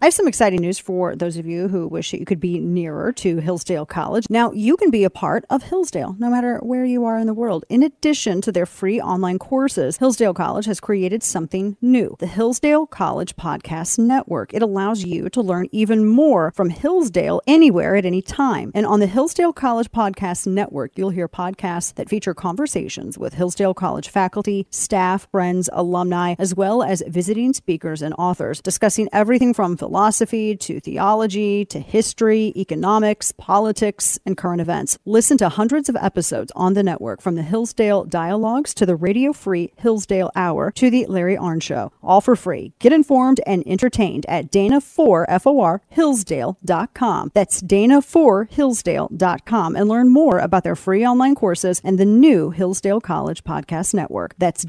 I have some exciting news for those of you who wish that you could be nearer to Hillsdale College. Now, you can be a part of Hillsdale, no matter where you are in the world. In addition to their free online courses, Hillsdale College has created something new, the Hillsdale College Podcast Network. It allows you to learn even more from Hillsdale anywhere at any time. And on the Hillsdale College Podcast Network, you'll hear podcasts that feature conversations with Hillsdale College faculty, staff, friends, alumni, as well as visiting speakers and authors, discussing everything from philosophy to theology to history, economics, politics, and current events. Listen to hundreds of episodes on the network, from the Hillsdale Dialogues to the radio-free Hillsdale Hour to the Larry Arnn Show, all for free. Get informed and entertained at Dana4Hillsdale.com. That's Dana4Hillsdale.com, and learn more about their free online courses and the new Hillsdale College Podcast Network. That's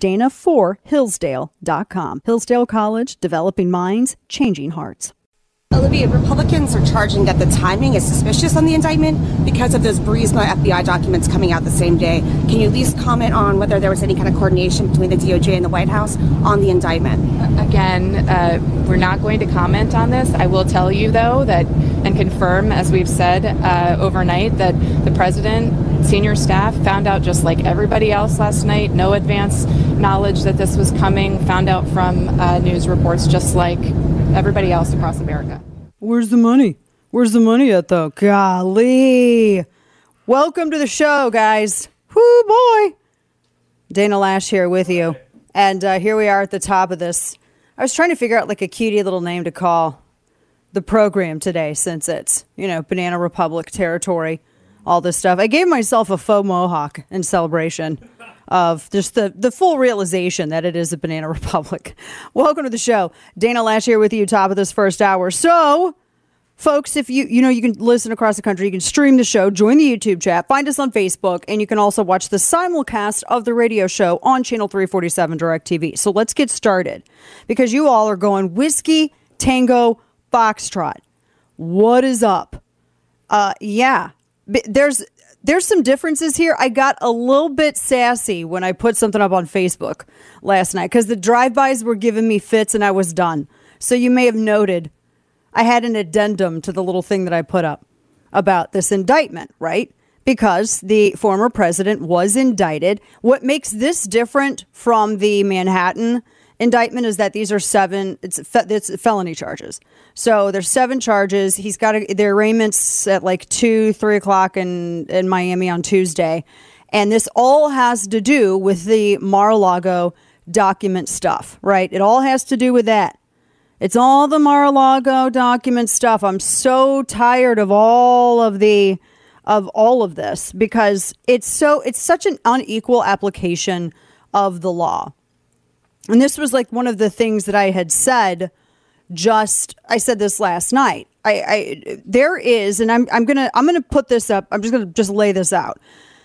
Dana4Hillsdale.com. Hillsdale College, developing minds, changing hearts. Olivia, Republicans are charging that the timing is suspicious on the indictment because of those Burisma FBI documents coming out the same day. Can you at least comment on whether there was any kind of coordination between the DOJ and the White House on the indictment? Again, we're not going to comment on this. I will tell you, though, that and confirm, as we've said overnight, that the president, senior staff found out just like everybody else last night. No advance knowledge that this was coming. Found out from news reports just like everybody else across America. Where's the money? Where's the money at, though? Golly. Welcome to the show, guys. Whoo, boy. Dana Loesch here with you. And here we are at the top of this. I was trying to figure out like a cutie little name to call the program today, since it's, Banana Republic territory, all this stuff. I gave myself a faux mohawk in celebration of just the full realization that it is a Banana Republic. Welcome to the show. Dana Loesch here with you, top of this first hour. So, folks, if you can listen across the country, you can stream the show, join the YouTube chat, find us on Facebook, and you can also watch the simulcast of the radio show on Channel 347 DirecTV. So let's get started, because you all are going Whiskey Tango Foxtrot. What is up? Yeah, there's some differences here. I got a little bit sassy when I put something up on Facebook last night because the drive-bys were giving me fits and I was done. So you may have noted I had an addendum to the little thing that I put up about this indictment, right? Because the former president was indicted. What makes this different from the Manhattan indictment is that these are it's felony charges. So there's 7 charges. He's got the arraignments at like 2-3 o'clock in Miami on Tuesday. And this all has to do with the Mar-a-Lago document stuff, right? It all has to do with that. It's all the Mar-a-Lago document stuff. I'm so tired of all of this because it's such an unequal application of the law. And this was like one of the things that I had said. I said this last night. There is, and I'm gonna put this up. I'm just gonna lay this out.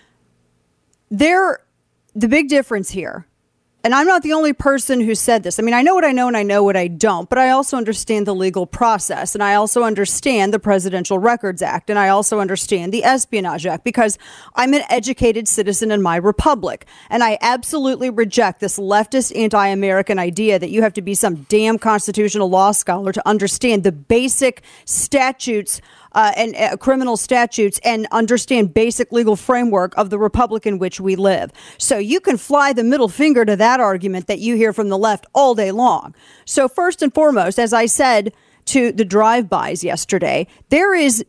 The big difference here, and I'm not the only person who said this. I mean, I know what I know and I know what I don't, but I also understand the legal process, and I also understand the Presidential Records Act, and I also understand the Espionage Act, because I'm an educated citizen in my republic, and I absolutely reject this leftist anti-American idea that you have to be some damn constitutional law scholar to understand the basic statutes and criminal statutes and understand basic legal framework of the republic in which we live. So you can fly the middle finger to that argument that you hear from the left all day long. So first and foremost, as I said to the drive-bys yesterday, there is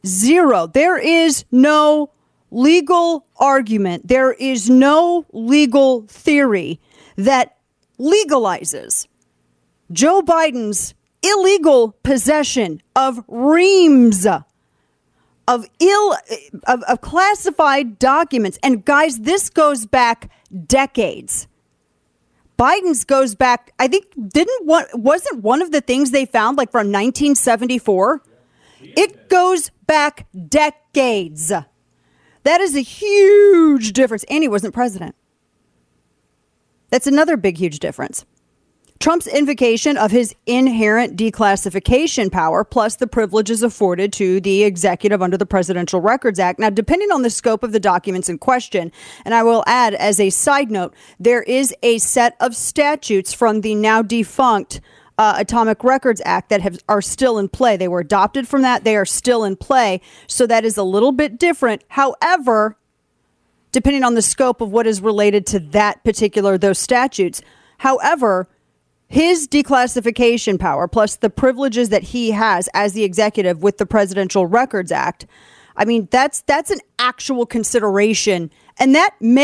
no legal argument. There is no legal theory that legalizes Joe Biden's illegal possession of reams of classified documents. And guys, this goes back decades. Biden's goes back, I think, wasn't one of the things they found like from 1974? It goes back decades. That is a huge difference. And he wasn't president. That's another big, huge difference. Trump's invocation of his inherent declassification power, plus the privileges afforded to the executive under the Presidential Records Act. Now, depending on the scope of the documents in question, and I will add as a side note, there is a set of statutes from the now defunct Atomic Records Act that are still in play. They were adopted from that. They are still in play. So that is a little bit different. However, depending on the scope of what is related to that particular, those statutes. However, his declassification power plus the privileges that he has as the executive with the Presidential Records Act, I mean, that's an actual consideration. And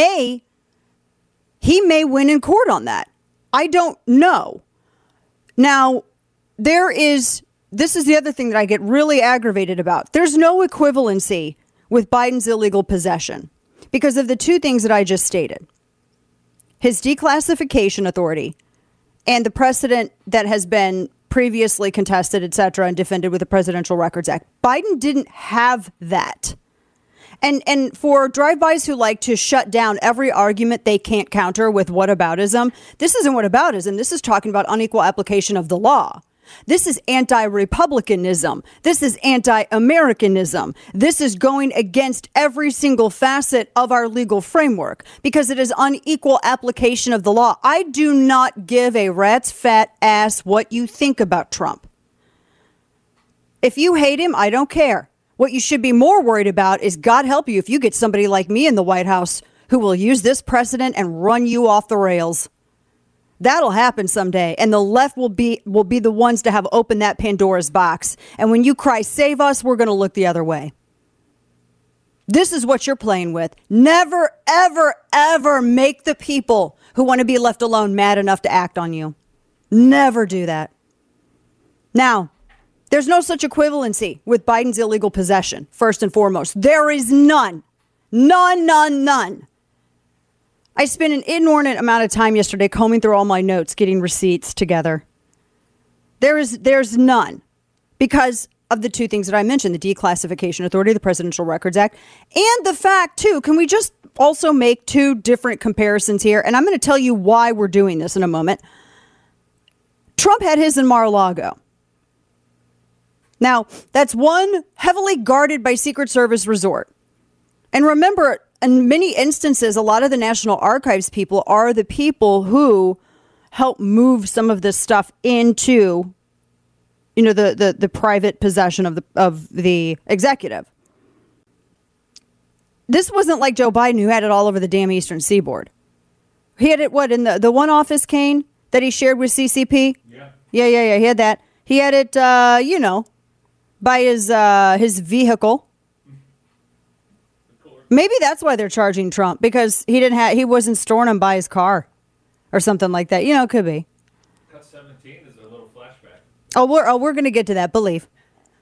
he may win in court on that. I don't know. Now, this is the other thing that I get really aggravated about. There's no equivalency with Biden's illegal possession because of the two things that I just stated. His declassification authority and the precedent that has been previously contested, et cetera, and defended with the Presidential Records Act. Biden didn't have that. And for drive-bys who like to shut down every argument they can't counter with whataboutism, this isn't whataboutism. This is talking about unequal application of the law. This is anti-Republicanism. This is anti-Americanism. This is going against every single facet of our legal framework because it is unequal application of the law. I do not give a rat's fat ass what you think about Trump. If you hate him, I don't care. What you should be more worried about is, God help you, if you get somebody like me in the White House who will use this precedent and run you off the rails. That'll happen someday. And the left will be the ones to have opened that Pandora's box. And when you cry, save us, we're going to look the other way. This is what you're playing with. Never, ever, ever make the people who want to be left alone mad enough to act on you. Never do that. Now, there's no such equivalency with Biden's illegal possession, first and foremost. There is none. None. I spent an inordinate amount of time yesterday combing through all my notes, getting receipts together. There's none because of the two things that I mentioned, the Declassification Authority, the Presidential Records Act, and the fact, too, can we just also make two different comparisons here? And I'm going to tell you why we're doing this in a moment. Trump had his in Mar-a-Lago. Now, that's one heavily guarded by Secret Service resort. And remember, in many instances, a lot of the National Archives people are the people who help move some of this stuff into, the private possession of the executive. This wasn't like Joe Biden, who had it all over the damn Eastern Seaboard. He had it, in the one office, Kane, that he shared with CCP? Yeah. He had that. He had it, by his vehicle. Maybe that's why they're charging Trump, because he wasn't storing them by his car or something like that. It could be. Cut 17 is a little flashback. We're going to get to that. Believe.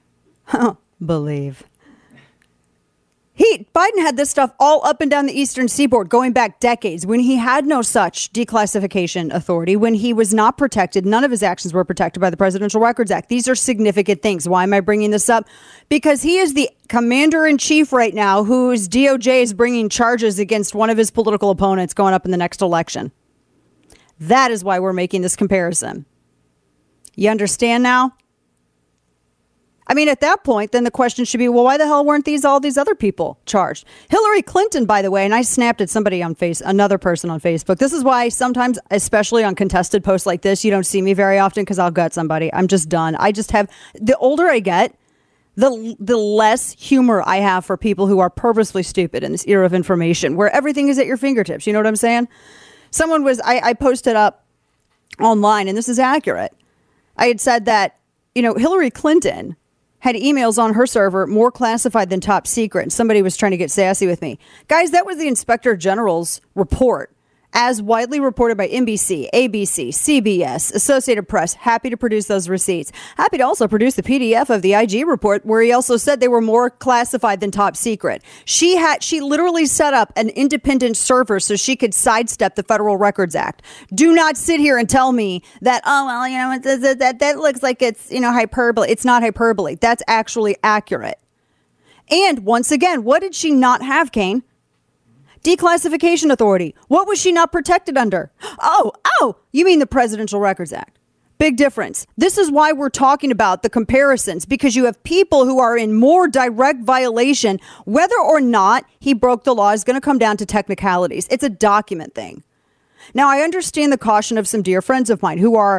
Biden had this stuff all up and down the Eastern Seaboard going back decades when he had no such declassification authority, when he was not protected. None of his actions were protected by the Presidential Records Act. These are significant things. Why am I bringing this up? Because he is the commander in chief right now whose DOJ is bringing charges against one of his political opponents going up in the next election. That is why we're making this comparison. You understand now? I mean, at that point, then the question should be, well, why the hell weren't all these other people charged? Hillary Clinton, by the way, and I snapped at somebody another person on Facebook. This is why sometimes, especially on contested posts like this, you don't see me very often because I'll gut somebody. I'm just done. The older I get, the less humor I have for people who are purposely stupid in this era of information where everything is at your fingertips. You know what I'm saying? I posted up online, and this is accurate. I had said that, Hillary Clinton had emails on her server more classified than top secret. And somebody was trying to get sassy with me. Guys, that was the Inspector General's report, as widely reported by NBC, ABC, CBS, Associated Press. Happy to produce those receipts. Happy to also produce the PDF of the IG report, where he also said they were more classified than top secret. She literally set up an independent server so she could sidestep the Federal Records Act. Do not sit here and tell me that, that looks like it's, hyperbole. It's not hyperbole. That's actually accurate. And once again, what did she not have, Kane? Declassification authority. What was she not protected under? Oh, you mean the Presidential Records Act. Big difference. This is why we're talking about the comparisons, because you have people who are in more direct violation. Whether or not he broke the law is going to come down to technicalities. It's a document thing. Now, I understand the caution of some dear friends of mine who are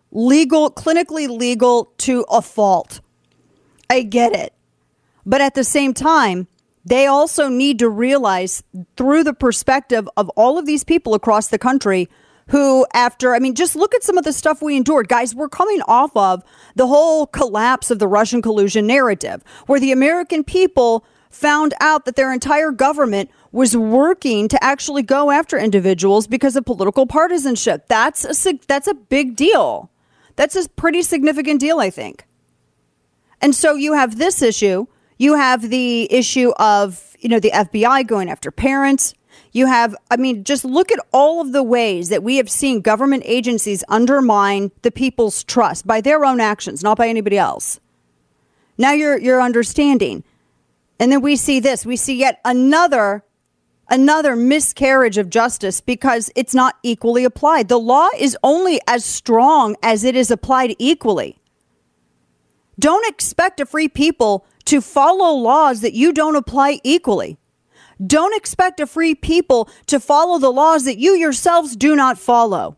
legal, clinically legal to a fault. I get it. But at the same time, they also need to realize through the perspective of all of these people across the country who just look at some of the stuff we endured. Guys, we're coming off of the whole collapse of the Russian collusion narrative, where the American people found out that their entire government was working to actually go after individuals because of political partisanship. That's a big deal. That's a pretty significant deal, I think. And so you have this issue. You have the issue of, the FBI going after parents. You have, just look at all of the ways that we have seen government agencies undermine the people's trust by their own actions, not by anybody else. Now you're understanding. And then we see this. We see yet another miscarriage of justice because it's not equally applied. The law is only as strong as it is applied equally. Don't expect a free people to follow laws that you don't apply equally. Don't expect a free people to follow the laws that you yourselves do not follow.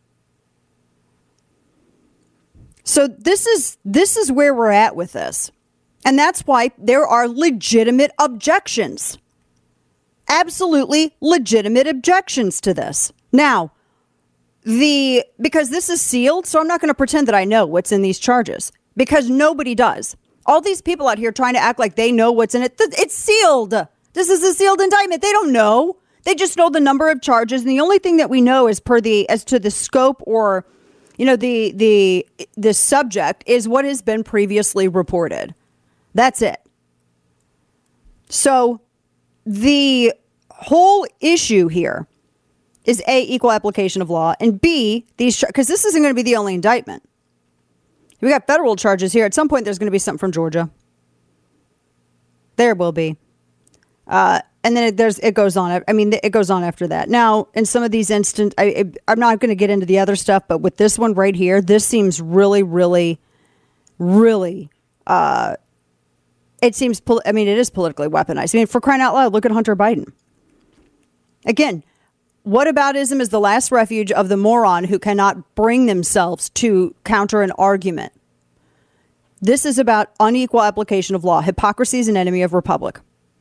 So this is where we're at with this. And that's why there are legitimate objections. Absolutely legitimate objections to this. Now, because this is sealed, so I'm not going to pretend that I know what's in these charges, because nobody does. All these people out here trying to act like they know what's in it. It's sealed. This is a sealed indictment. They don't know. They just know the number of charges. And the only thing that we know is as to the scope or, the subject is what has been previously reported. That's it. So the whole issue here is A, equal application of law, and B, because this isn't going to be the only indictment. We got federal charges here. At some point, there's going to be something from Georgia. There will be. And then it goes on. It goes on after that. Now, in some of these instances, I'm not going to get into the other stuff, but with this one right here, this seems really, really, really, it seems, it is politically weaponized. For crying out loud, look at Hunter Biden. Again, whataboutism is the last refuge of the moron who cannot bring themselves to counter an argument. This is about unequal application of law. Hypocrisy is an enemy of republic.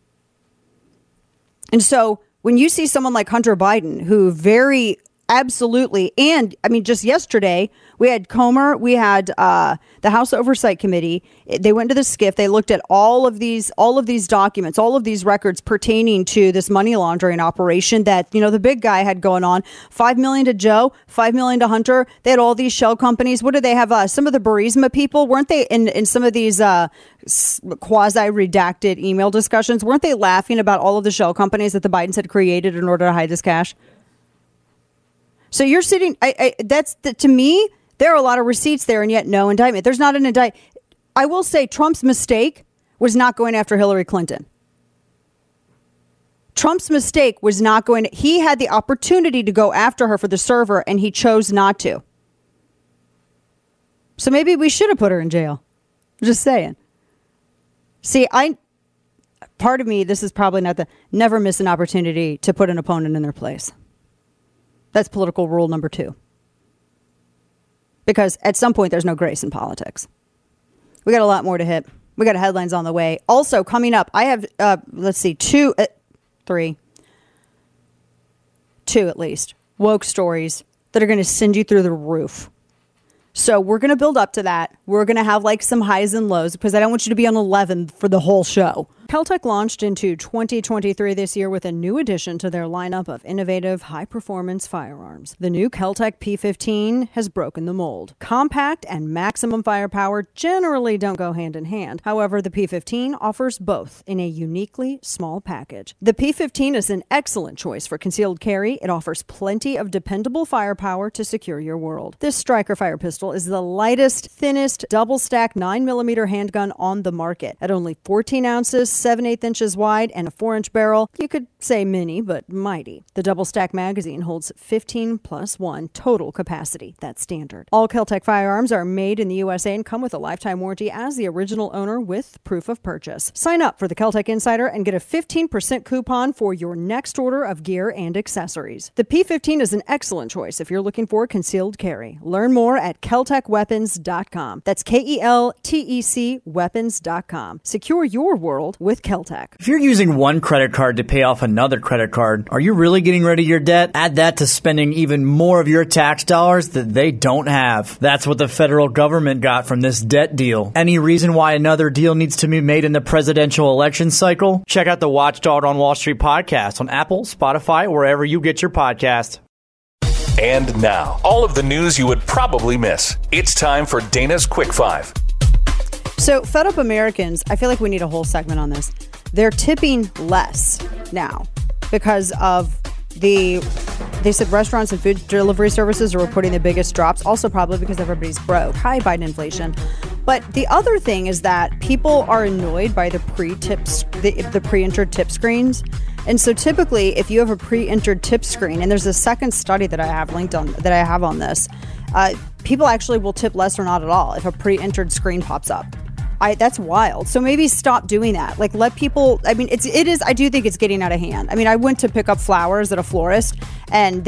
And so when you see someone like Hunter Biden, who very absolutely, and just yesterday, we had Comer, we had the House Oversight Committee. They went to the SCIF. They looked at all of these documents, all of these records pertaining to this money laundering operation that, the big guy had going on. $5 million to Joe, $5 million to Hunter. They had all these shell companies. What did they have? Some of the Burisma people, weren't they in some of these quasi-redacted email discussions? Weren't they laughing about all of the shell companies that the Bidens had created in order to hide this cash? So you're sitting, to me, there are a lot of receipts there and yet no indictment. There's not an indictment. I will say Trump's mistake was not going after Hillary Clinton. Trump's mistake was not he had the opportunity to go after her for the server and he chose not to. So maybe we should have put her in jail. I'm just saying. See, part of me, this is probably not never miss an opportunity to put an opponent in their place. That's political rule number 2. Because at some point, there's no grace in politics. We got a lot more to hit. We got headlines on the way. Also, coming up, I have, 2 at least, woke stories that are going to send you through the roof. So we're going to build up to that. We're going to have some highs and lows because I don't want you to be on 11 for the whole show. Keltec launched into 2023 this year with a new addition to their lineup of innovative, high-performance firearms. The new Keltec P15 has broken the mold. Compact and maximum firepower generally don't go hand in hand. However, the P15 offers both in a uniquely small package. The P15 is an excellent choice for concealed carry. It offers plenty of dependable firepower to secure your world. This striker fire pistol is the lightest, thinnest, double-stack 9mm handgun on the market. At only 14 ounces, 7/8 inches wide, and a 4-inch barrel, you could say mini, but mighty. The Double Stack magazine holds 15+1 total capacity. That's standard. All Keltec firearms are made in the USA and come with a lifetime warranty as the original owner with proof of purchase. Sign up for the Keltec Insider and get a 15% coupon for your next order of gear and accessories. The P15 is an excellent choice if you're looking for concealed carry. Learn more at KeltecWeapons.com. That's KELTEC weapons.com. Secure your world with Keltec. If you're using one credit card to pay off another credit card, are you really getting rid of your debt? Add that to spending even more of your tax dollars that they don't have. That's what the federal government got from this debt deal. Any reason why another deal needs to be made in the presidential election cycle? Check out the Watchdog on Wall Street podcast on Apple, Spotify, or wherever you get your podcast. And now, all of the news you would probably miss. It's time for Dana's Quick Five. So, Fed Up Americans, I feel like we need a whole segment on this. They're tipping less now because of they said restaurants and food delivery services are reporting the biggest drops, also probably because everybody's broke. High Biden inflation. But the other thing is that people are annoyed by the pre-entered tip screens. And so typically, if you have a pre-entered tip screen, and there's a second study that I have linked on that I have on this, people actually will tip less or not at all if a pre-entered screen pops up. That's wild. So maybe stop doing that. Like, let people. I mean, it is. I do think it's getting out of hand. I mean, I went to pick up flowers at a florist, and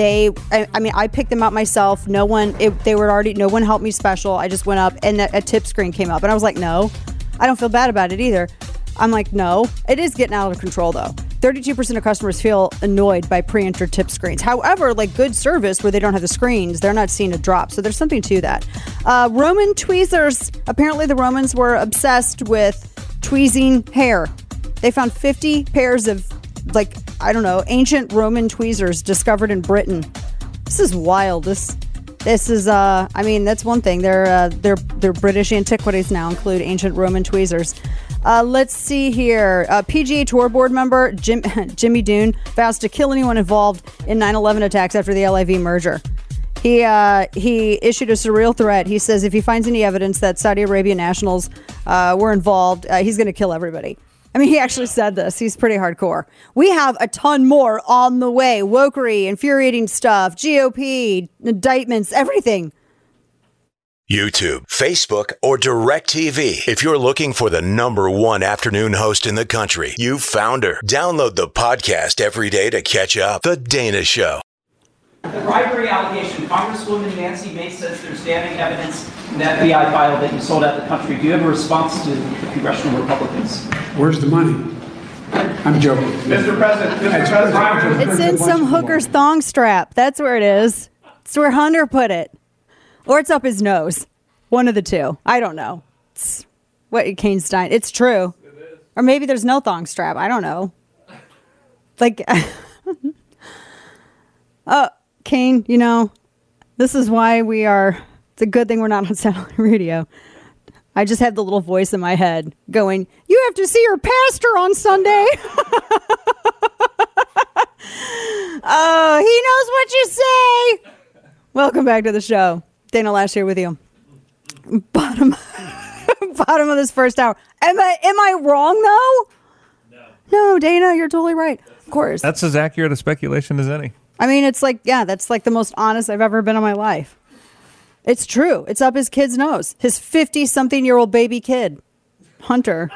I picked them out myself. No one helped me special. I just went up, and a tip screen came up, and I was like, no, I don't feel bad about it either. I'm like, no, it is getting out of control though. 32% of customers feel annoyed by pre-entered tip screens. However, like good service where they don't have the screens, they're not seeing a drop. So there's something to that. Roman tweezers. Apparently the Romans were obsessed with tweezing hair. They found 50 pairs of ancient Roman tweezers discovered in Britain. This is wild. This is, that's one thing. Their British antiquities now include ancient Roman tweezers. Let's see here. PGA Tour board member Jimmy Dune vows to kill anyone involved in 9/11 attacks after the LIV merger. He issued a surreal threat. He says if he finds any evidence that Saudi Arabia nationals were involved, he's going to kill everybody. I mean, he actually said this. He's pretty hardcore. We have a ton more on the way. Wokery, infuriating stuff, GOP, indictments, everything. YouTube, Facebook, or DirecTV. If you're looking for the #1 afternoon host in the country, you've found her. Download the podcast every day to catch up. The Dana Show. The bribery allegation, Congresswoman Nancy Mace says there's damning evidence in the FBI file that you sold out the country. Do you have a response to the congressional Republicans? Where's the money? I'm joking. Mr. President. It's in some hooker's thong strap. That's where it is. It's where Hunter put it. Or it's up his nose. One of the two. I don't know. It's what Kane Stein. It's true. It is. Or maybe there's no thong strap. I don't know. Like, Kane, this is why it's a good thing we're not on satellite radio. I just have the little voice in my head going, you have to see your pastor on Sunday. Oh, he knows what you say. Welcome back to the show. Dana Lash here with you. Bottom of this first hour. Am I wrong though? No, Dana, you're totally right. Of course. That's as accurate a speculation as any. I mean, it's like, that's like the most honest I've ever been in my life. It's true. It's up his kid's nose. His 50-something-year-old baby kid, Hunter.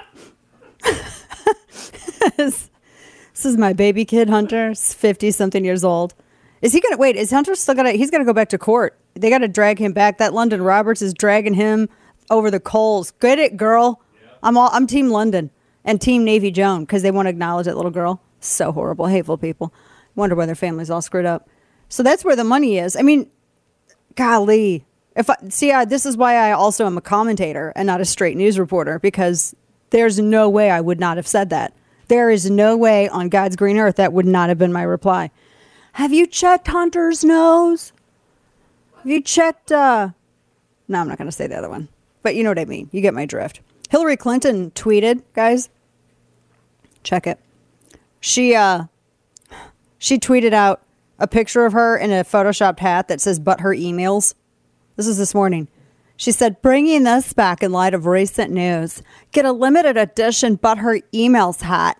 This is my baby kid, Hunter. He's 50-something years old. Is Hunter still he's got to go back to court. They got to drag him back. That London Roberts is dragging him over the coals. Get it, girl. Yeah. I'm Team London and Team Navy Joan because they won't acknowledge that little girl. So horrible, hateful people. Wonder why their family's all screwed up. So that's where the money is. I mean, golly. This is why I also am a commentator and not a straight news reporter, because there's no way I would not have said that. There is no way on God's green earth that would not have been my reply. Have you checked Hunter's nose? Have you checked, No, I'm not going to say the other one. But you know what I mean. You get my drift. Hillary Clinton tweeted, guys. Check it. She tweeted out a picture of her in a photoshopped hat that says, but her emails. This is this morning. She said, bringing this back in light of recent news. Get a limited edition but her emails hat.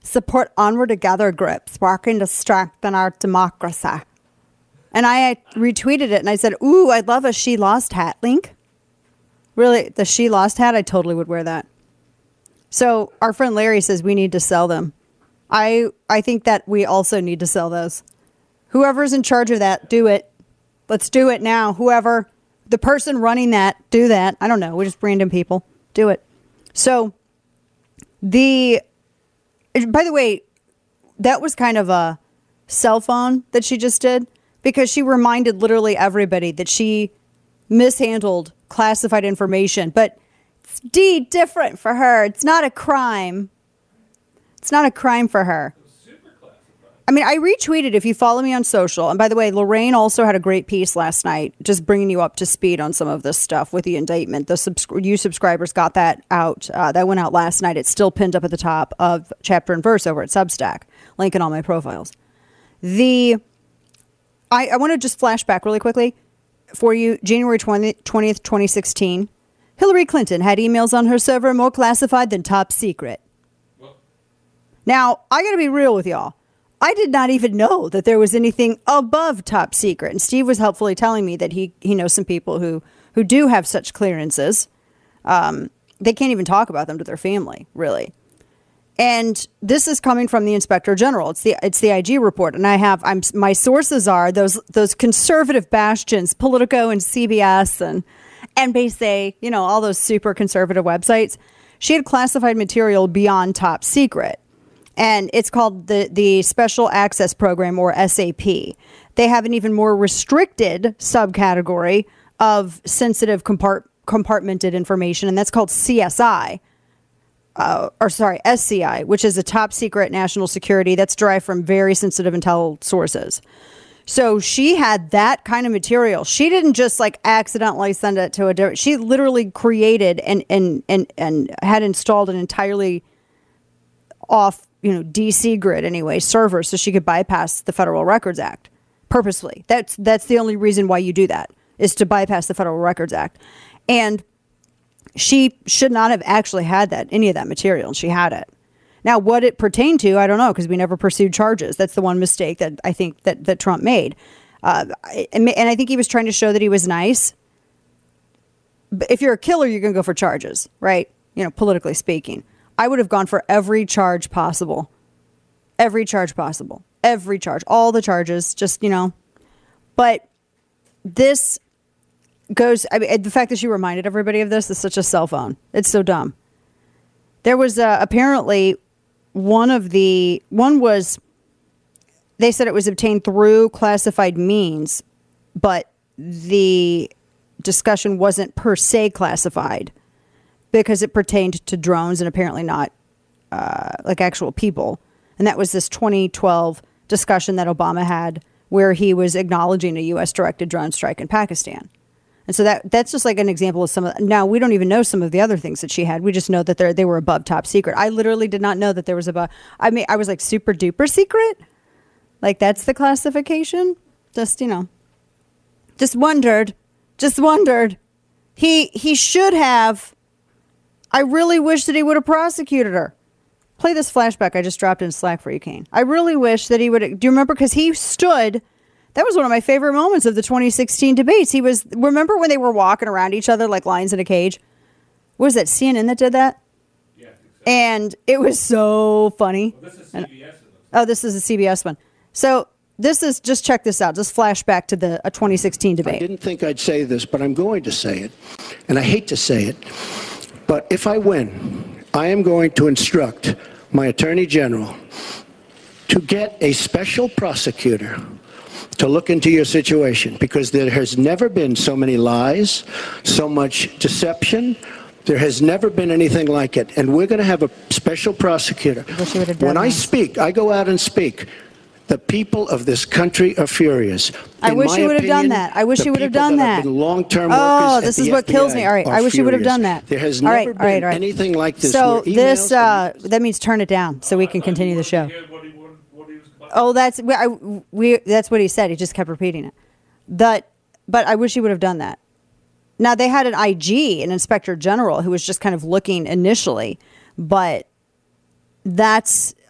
support onward together groups working to strengthen our democracy. And I retweeted it and I said, ooh, I'd love a She Lost hat link. Really, the She Lost hat, I totally would wear that. So our friend Larry says we need to sell them. I think that we also need to sell those. Whoever's in charge of that, do it. Let's do it now. Whoever, the person running that, do that. I don't know. We're just random people. Do it. So by the way, that was kind of a cell phone that she just did, because she reminded literally everybody that she mishandled classified information. But it's different for her. It's not a crime. It's not a crime for her. I mean, I retweeted if you follow me on social. And by the way, Lorraine also had a great piece last night, just bringing you up to speed on some of this stuff with the indictment. You subscribers got that out. That went out last night. It's still pinned up at the top of Chapter and Verse over at Substack. Link in all my profiles. I want to just flash back really quickly for you. January 20th, 2016. Hillary Clinton had emails on her server more classified than top secret. Now, I got to be real with y'all. I did not even know that there was anything above top secret. And Steve was helpfully telling me that he knows some people who do have such clearances. They can't even talk about them to their family, really. And this is coming from the Inspector General. It's the IG report. And my sources are those conservative bastions, Politico and CBS and NBC, all those super conservative websites. She had classified material beyond top secret. And it's called the Special Access Program, or SAP. They have an even more restricted subcategory of sensitive compartmented information, and that's called SCI, which is a top secret national security that's derived from very sensitive intel sources. So she had that kind of material. She didn't just accidentally send it to a different. She literally created and had installed an entirely off DC grid anyway, server, so she could bypass the Federal Records Act purposely. That's the only reason why you do that, is to bypass the Federal Records Act. And she should not have actually had any of that material, and she had it. Now, what it pertained to, I don't know, because we never pursued charges. That's the one mistake that I think that Trump made. And I think he was trying to show that he was nice. But if you're a killer, you're going to go for charges, right? Politically speaking. I would have gone for every charge possible. Every charge possible. Every charge. All the charges. Just, But this goes... the fact that she reminded everybody of this is such a cell phone. It's so dumb. There was apparently one was... They said it was obtained through classified means, but the discussion wasn't per se classified, because it pertained to drones and apparently not actual people. And that was this 2012 discussion that Obama had where he was acknowledging a U.S.-directed drone strike in Pakistan. And so that's just an example of some of... Now, we don't even know some of the other things that she had. We just know that they were above top secret. I literally did not know that there was above... I was super duper secret. That's the classification. Just, Just wondered. He should have... I really wish that he would have prosecuted her. Play this flashback I just dropped in Slack for you, Kane. I really wish that he would... Do you remember? Because he stood... That was one of my favorite moments of the 2016 debates. Remember when they were walking around each other like lions in a cage? What was that, CNN that did that? Yeah. And it was so funny. Well, this is CBS. This is a CBS one. So just check this out. Just flashback to a 2016 debate. I didn't think I'd say this, but I'm going to say it. And I hate to say it. But if I win, I am going to instruct my Attorney General to get a special prosecutor to look into your situation, because there has never been so many lies, so much deception. There has never been anything like it. And we're going to have a special prosecutor. When I speak, I go out and speak. The people of this country are furious. I wish you would have done that. I wish you would have done that. Long-term workers this is what kills me. All right, I wish you would have done that. There has never been anything like this. So this that means turn it down so we can continue the show. Oh, that's what he said. He just kept repeating it. But I wish he would have done that. Now, they had an IG, an Inspector General, who was just kind of looking initially, but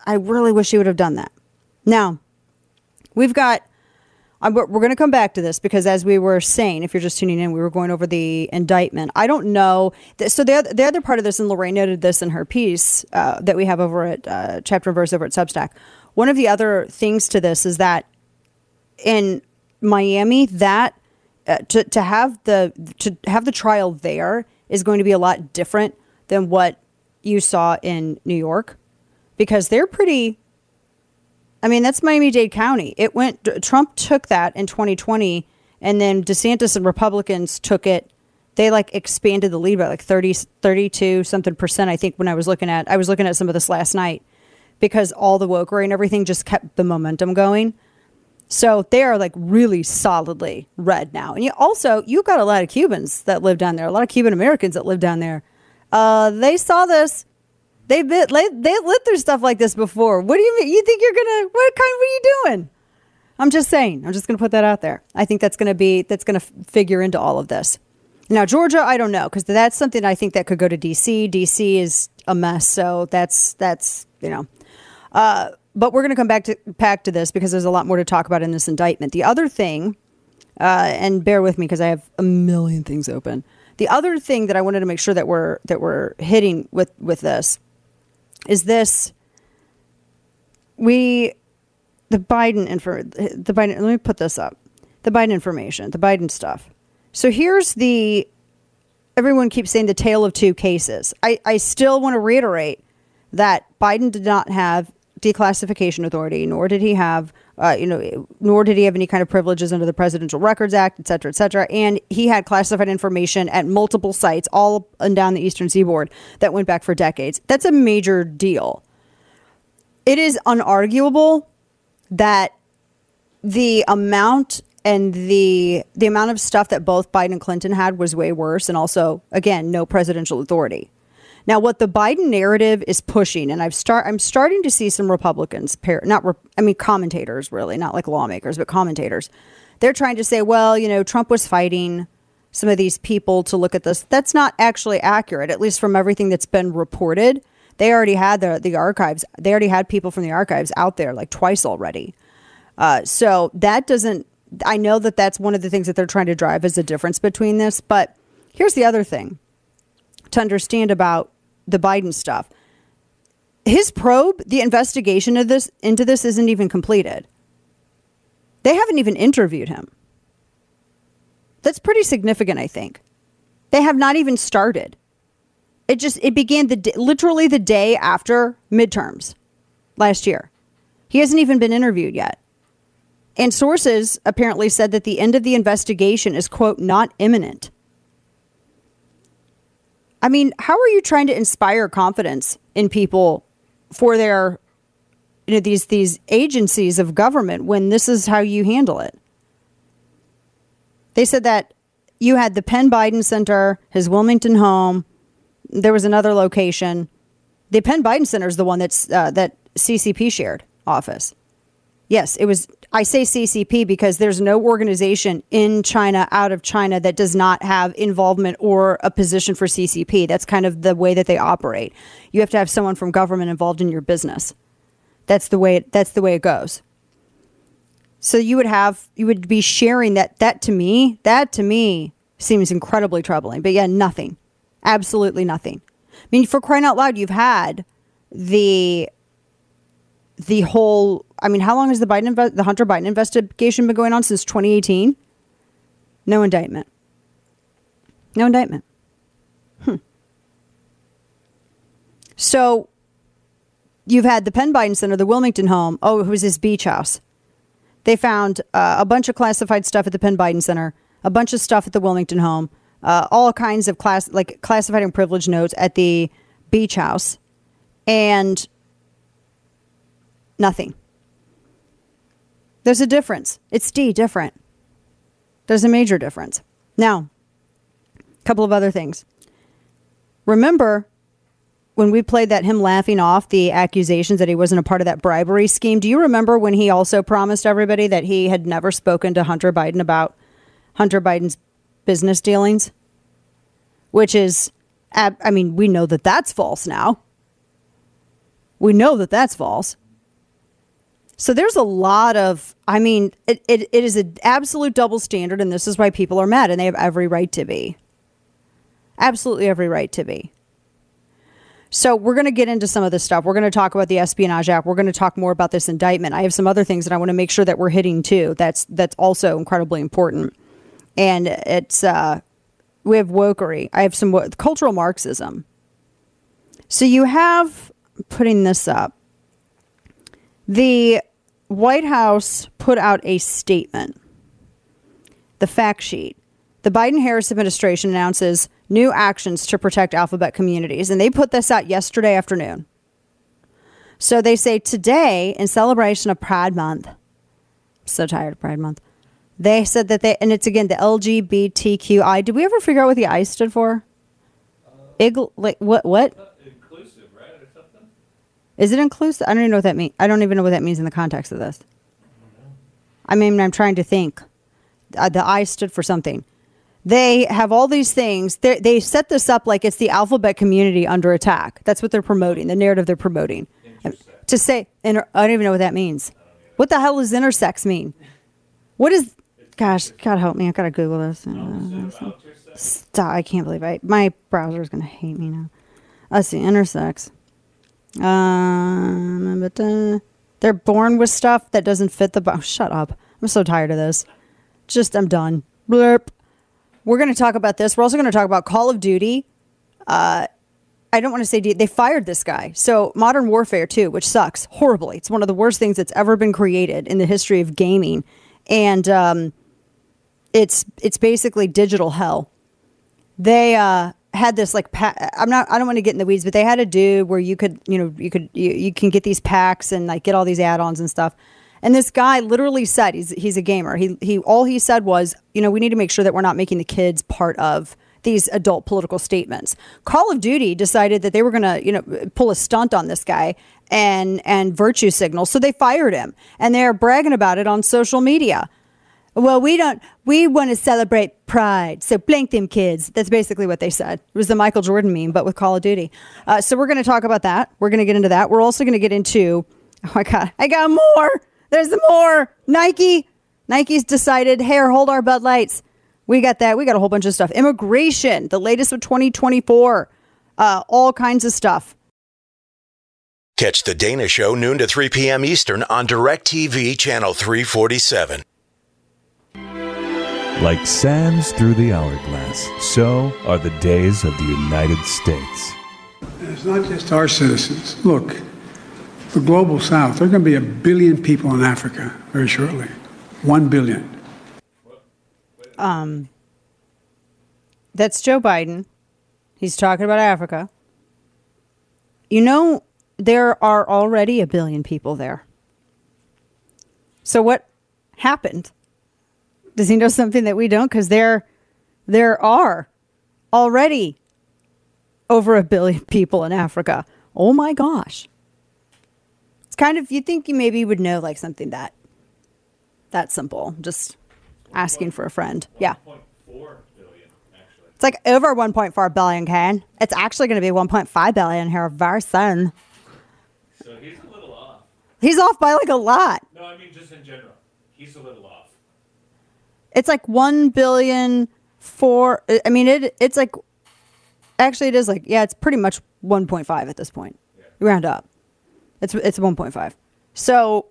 I really wish he would have done that. Now, we've got, we're going to come back to this because as we were saying, if you're just tuning in, we were going over the indictment. I don't know. So the other part of this, and Lorraine noted this in her piece that we have over at Chapter and Verse over at Substack. One of the other things to this is that in Miami, that to have the trial there is going to be a lot different than what you saw in New York, because they're pretty. I mean, that's Miami-Dade County. Trump took that in 2020, and then DeSantis and Republicans took it. They expanded the lead by 32 something percent. I think when I was looking at some of this last night, because all the wokery and everything just kept the momentum going. So they are really solidly red now. And you've got a lot of Cubans that live down there, a lot of Cuban Americans that live down there. They saw this. They lived through stuff like this before. What do you mean? You think what are you doing? I'm just saying. I'm just going to put that out there. I think that's going to figure into all of this. Now, Georgia, I don't know, because that's something I think that could go to D.C. D.C. is a mess. So that's but we're going to come back to this because there's a lot more to talk about in this indictment. The other thing, and bear with me because I have a million things open. The other thing that I wanted to make sure that we're hitting with this is this. The Biden, let me put this up. The Biden information, the Biden stuff. So here's everyone keeps saying the tale of two cases. I still want to reiterate that Biden did not have declassification authority, nor did he have any kind of privileges under the Presidential Records Act, et cetera, and he had classified information at multiple sites all up and down the Eastern Seaboard that went back for decades. That's a major deal. It is unarguable that the amount of stuff that both Biden and Clinton had was way worse, and also, again, no presidential authority. Now, what the Biden narrative is pushing, and I'm starting to see some Republicans, commentators, really, not like lawmakers, but commentators. They're trying to say, well, Trump was fighting some of these people to look at this. That's not actually accurate, at least from everything that's been reported. They already had the archives. They already had people from the archives out there twice already. So that doesn't, I know that that's one of the things that they're trying to drive as a difference between this. But here's the other thing to understand about the Biden stuff. His probe, the investigation into this isn't even completed. They haven't even interviewed him. That's pretty significant, I think. They have not even started. It began literally the day after midterms last year. He hasn't even been interviewed yet. And sources apparently said that the end of the investigation is, quote, not imminent. I mean, how are you trying to inspire confidence in people for their, these agencies of government when this is how you handle it? They said that you had the Penn Biden Center, his Wilmington home. There was another location. The Penn Biden Center is the one that CCP shared office. Yes, it was. I say CCP because there's no organization in China, out of China, that does not have involvement or a position for CCP. That's kind of the way that they operate. You have to have someone from government involved in your business. That's the way it goes. So you would be sharing that. That to me seems incredibly troubling. But yeah, nothing, absolutely nothing. I mean, for crying out loud, you've had the whole, I mean, how long has the Hunter Biden investigation been going on? Since 2018? No indictment. So you've had the Penn Biden Center, the Wilmington home. Oh, it was his beach house. They found a bunch of classified stuff at the Penn Biden Center, a bunch of stuff at the Wilmington home, all kinds of classified and privileged notes at the beach house, and nothing. There's a difference. It's different. There's a major difference. Now, a couple of other things. Remember when we played him laughing off the accusations that he wasn't a part of that bribery scheme? Do you remember when he also promised everybody that he had never spoken to Hunter Biden about Hunter Biden's business dealings? Which is, I mean, we know that that's false now. We know that that's false. So there's a lot of, it is an absolute double standard, and this is why people are mad, and they have every right to be. Absolutely every right to be. So we're going to get into some of this stuff. We're going to talk about the Espionage Act. We're going to talk more about this indictment. I have some other things that I want to make sure that we're hitting too. That's also incredibly important. And it's, we have wokery. I have some cultural Marxism. So you have, putting this up, the White House put out a statement, the fact sheet. The Biden-Harris administration announces new actions to protect alphabet communities. And they put this out yesterday afternoon. So they say today, in celebration of Pride Month, I'm so tired of Pride Month, they said that and it's again the LGBTQI. Did we ever figure out what the I stood for? What? Inclusive, right? Or something? Is it inclusive? I don't even know what that means. I don't even know what that means in the context of this. I'm trying to think. The I stood for something. They have all these things. They set this up like it's the alphabet community under attack. That's what they're promoting, the narrative they're promoting. To say, I don't even know what that means. What the hell does intersex mean? What is, gosh, God help me. I've got to Google this. Stop, I can't believe my browser is going to hate me now. Let's see, intersex. They're born with stuff that doesn't fit the, shut up. I'm so tired of this. I'm done. Blurp. We're going to talk about this. We're also going to talk about Call of Duty. I don't want to say they fired this guy. So Modern Warfare 2, which sucks horribly. It's one of the worst things that's ever been created in the history of gaming. And it's basically digital hell. They had this like I don't want to get in the weeds, but they had a dude where you can get these packs and like get all these add-ons and stuff. And this guy literally said he's a gamer. He said was, we need to make sure that we're not making the kids part of these adult political statements. Call of Duty decided that they were going to, pull a stunt on this guy and virtue signal. So they fired him, and they're bragging about it on social media. Well, we want to celebrate Pride. So blank them kids. That's basically what they said. It was the Michael Jordan meme, but with Call of Duty. So we're going to talk about that. We're going to get into that. We're also going to get into, oh my God, I got more. There's more. Nike's decided, here, hold our Bud Lights. We got that. We got a whole bunch of stuff. Immigration, the latest of 2024, all kinds of stuff. Catch the Dana Show noon to 3 p.m. Eastern on DirecTV Channel 347. Like sands through the hourglass, so are the days of the United States. And it's not just our citizens. Look, the global south, there are going to be 1 billion people in Africa very shortly. 1 billion. That's Joe Biden. He's talking about Africa. There are already 1 billion people there. So what happened? Does he know something that we don't? Because there are already over 1 billion people in Africa. Oh my gosh. It's kind of, you'd think you maybe would know like something that simple. Just asking for a friend. Yeah. 1.4 billion, actually. It's like over 1.4 billion, Ken. It's actually going to be 1.5 billion here very soon. So he's a little off. He's off by like a lot. No, I mean just in general. He's a little off. It's like 1 billion for, I mean, it's like, actually it is like, yeah, it's pretty much 1.5 at this point. Yeah. Round up. It's 1.5. So,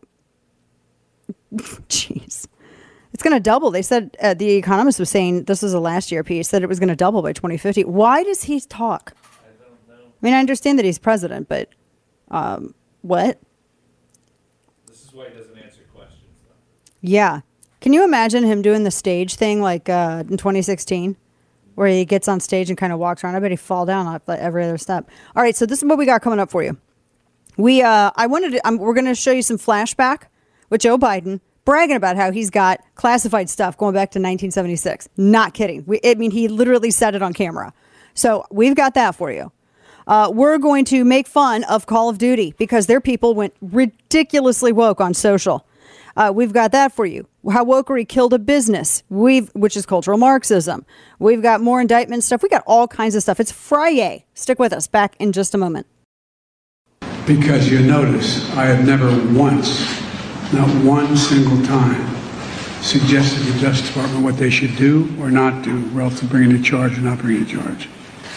jeez. It's going to double. They said, The Economist was saying, this is a last year piece, that it was going to double by 2050. Why does he talk? I don't know. I mean, I understand that he's president, but what? This is why he doesn't answer questions, though. Yeah. Can you imagine him doing the stage thing like in 2016? Where he gets on stage and kind of walks around. I bet he'd fall down off every other step. All right, so this is what we got coming up for you. We're going to show you some flashback with Joe Biden bragging about how he's got classified stuff going back to 1976. Not kidding. He literally said it on camera. So we've got that for you. We're going to make fun of Call of Duty because their people went ridiculously woke on social. We've got that for you. How wokery killed a business, which is cultural Marxism. We've got more indictment stuff. We got all kinds of stuff. It's Friday. Stick with us. Back in just a moment. Because you notice I have never once, not one single time, suggested to the Justice Department what they should do or not do relative to bringing a charge or not bringing a charge.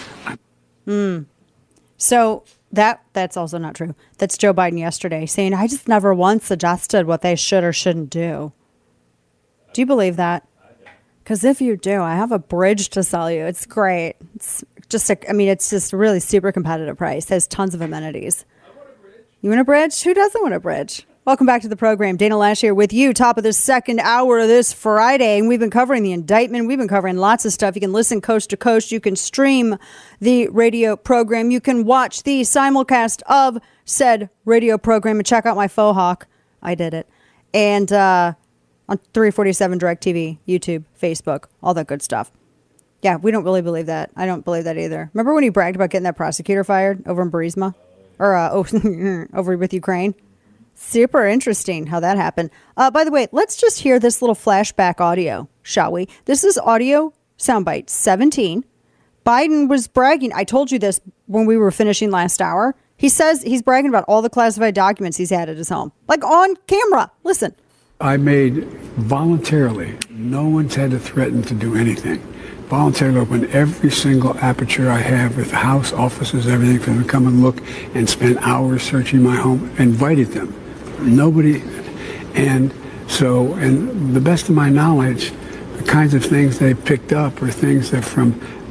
So that's also not true. That's Joe Biden yesterday saying, I just never once suggested what they should or shouldn't do. Do you believe that? Because if you do, I have a bridge to sell you. It's great. It's just it's just a really super competitive price. It has tons of amenities. You want a bridge? Who doesn't want a bridge? Welcome back to the program. Dana Lash here with you, top of the second hour of this Friday. And we've been covering the indictment. We've been covering lots of stuff. You can listen coast to coast. You can stream the radio program. You can watch the simulcast of said radio program and check out my faux hawk. I did it. And on 347 DirecTV, YouTube, Facebook, all that good stuff. Yeah, we don't really believe that. I don't believe that either. Remember when he bragged about getting that prosecutor fired over in Burisma? Or over with Ukraine? Super interesting how that happened. By the way, let's just hear this little flashback audio, shall we? This is audio soundbite 17. Biden was bragging. I told you this when we were finishing last hour. He says he's bragging about all the classified documents he's had at his home. Like on camera. Listen. I made voluntarily, no one's had to threaten to do anything. Voluntarily open every single aperture I have with house, offices, everything for them to come and look and spend hours searching my home. Invited them. Nobody. And so, and the best of my knowledge, the kinds of things they picked up are things that from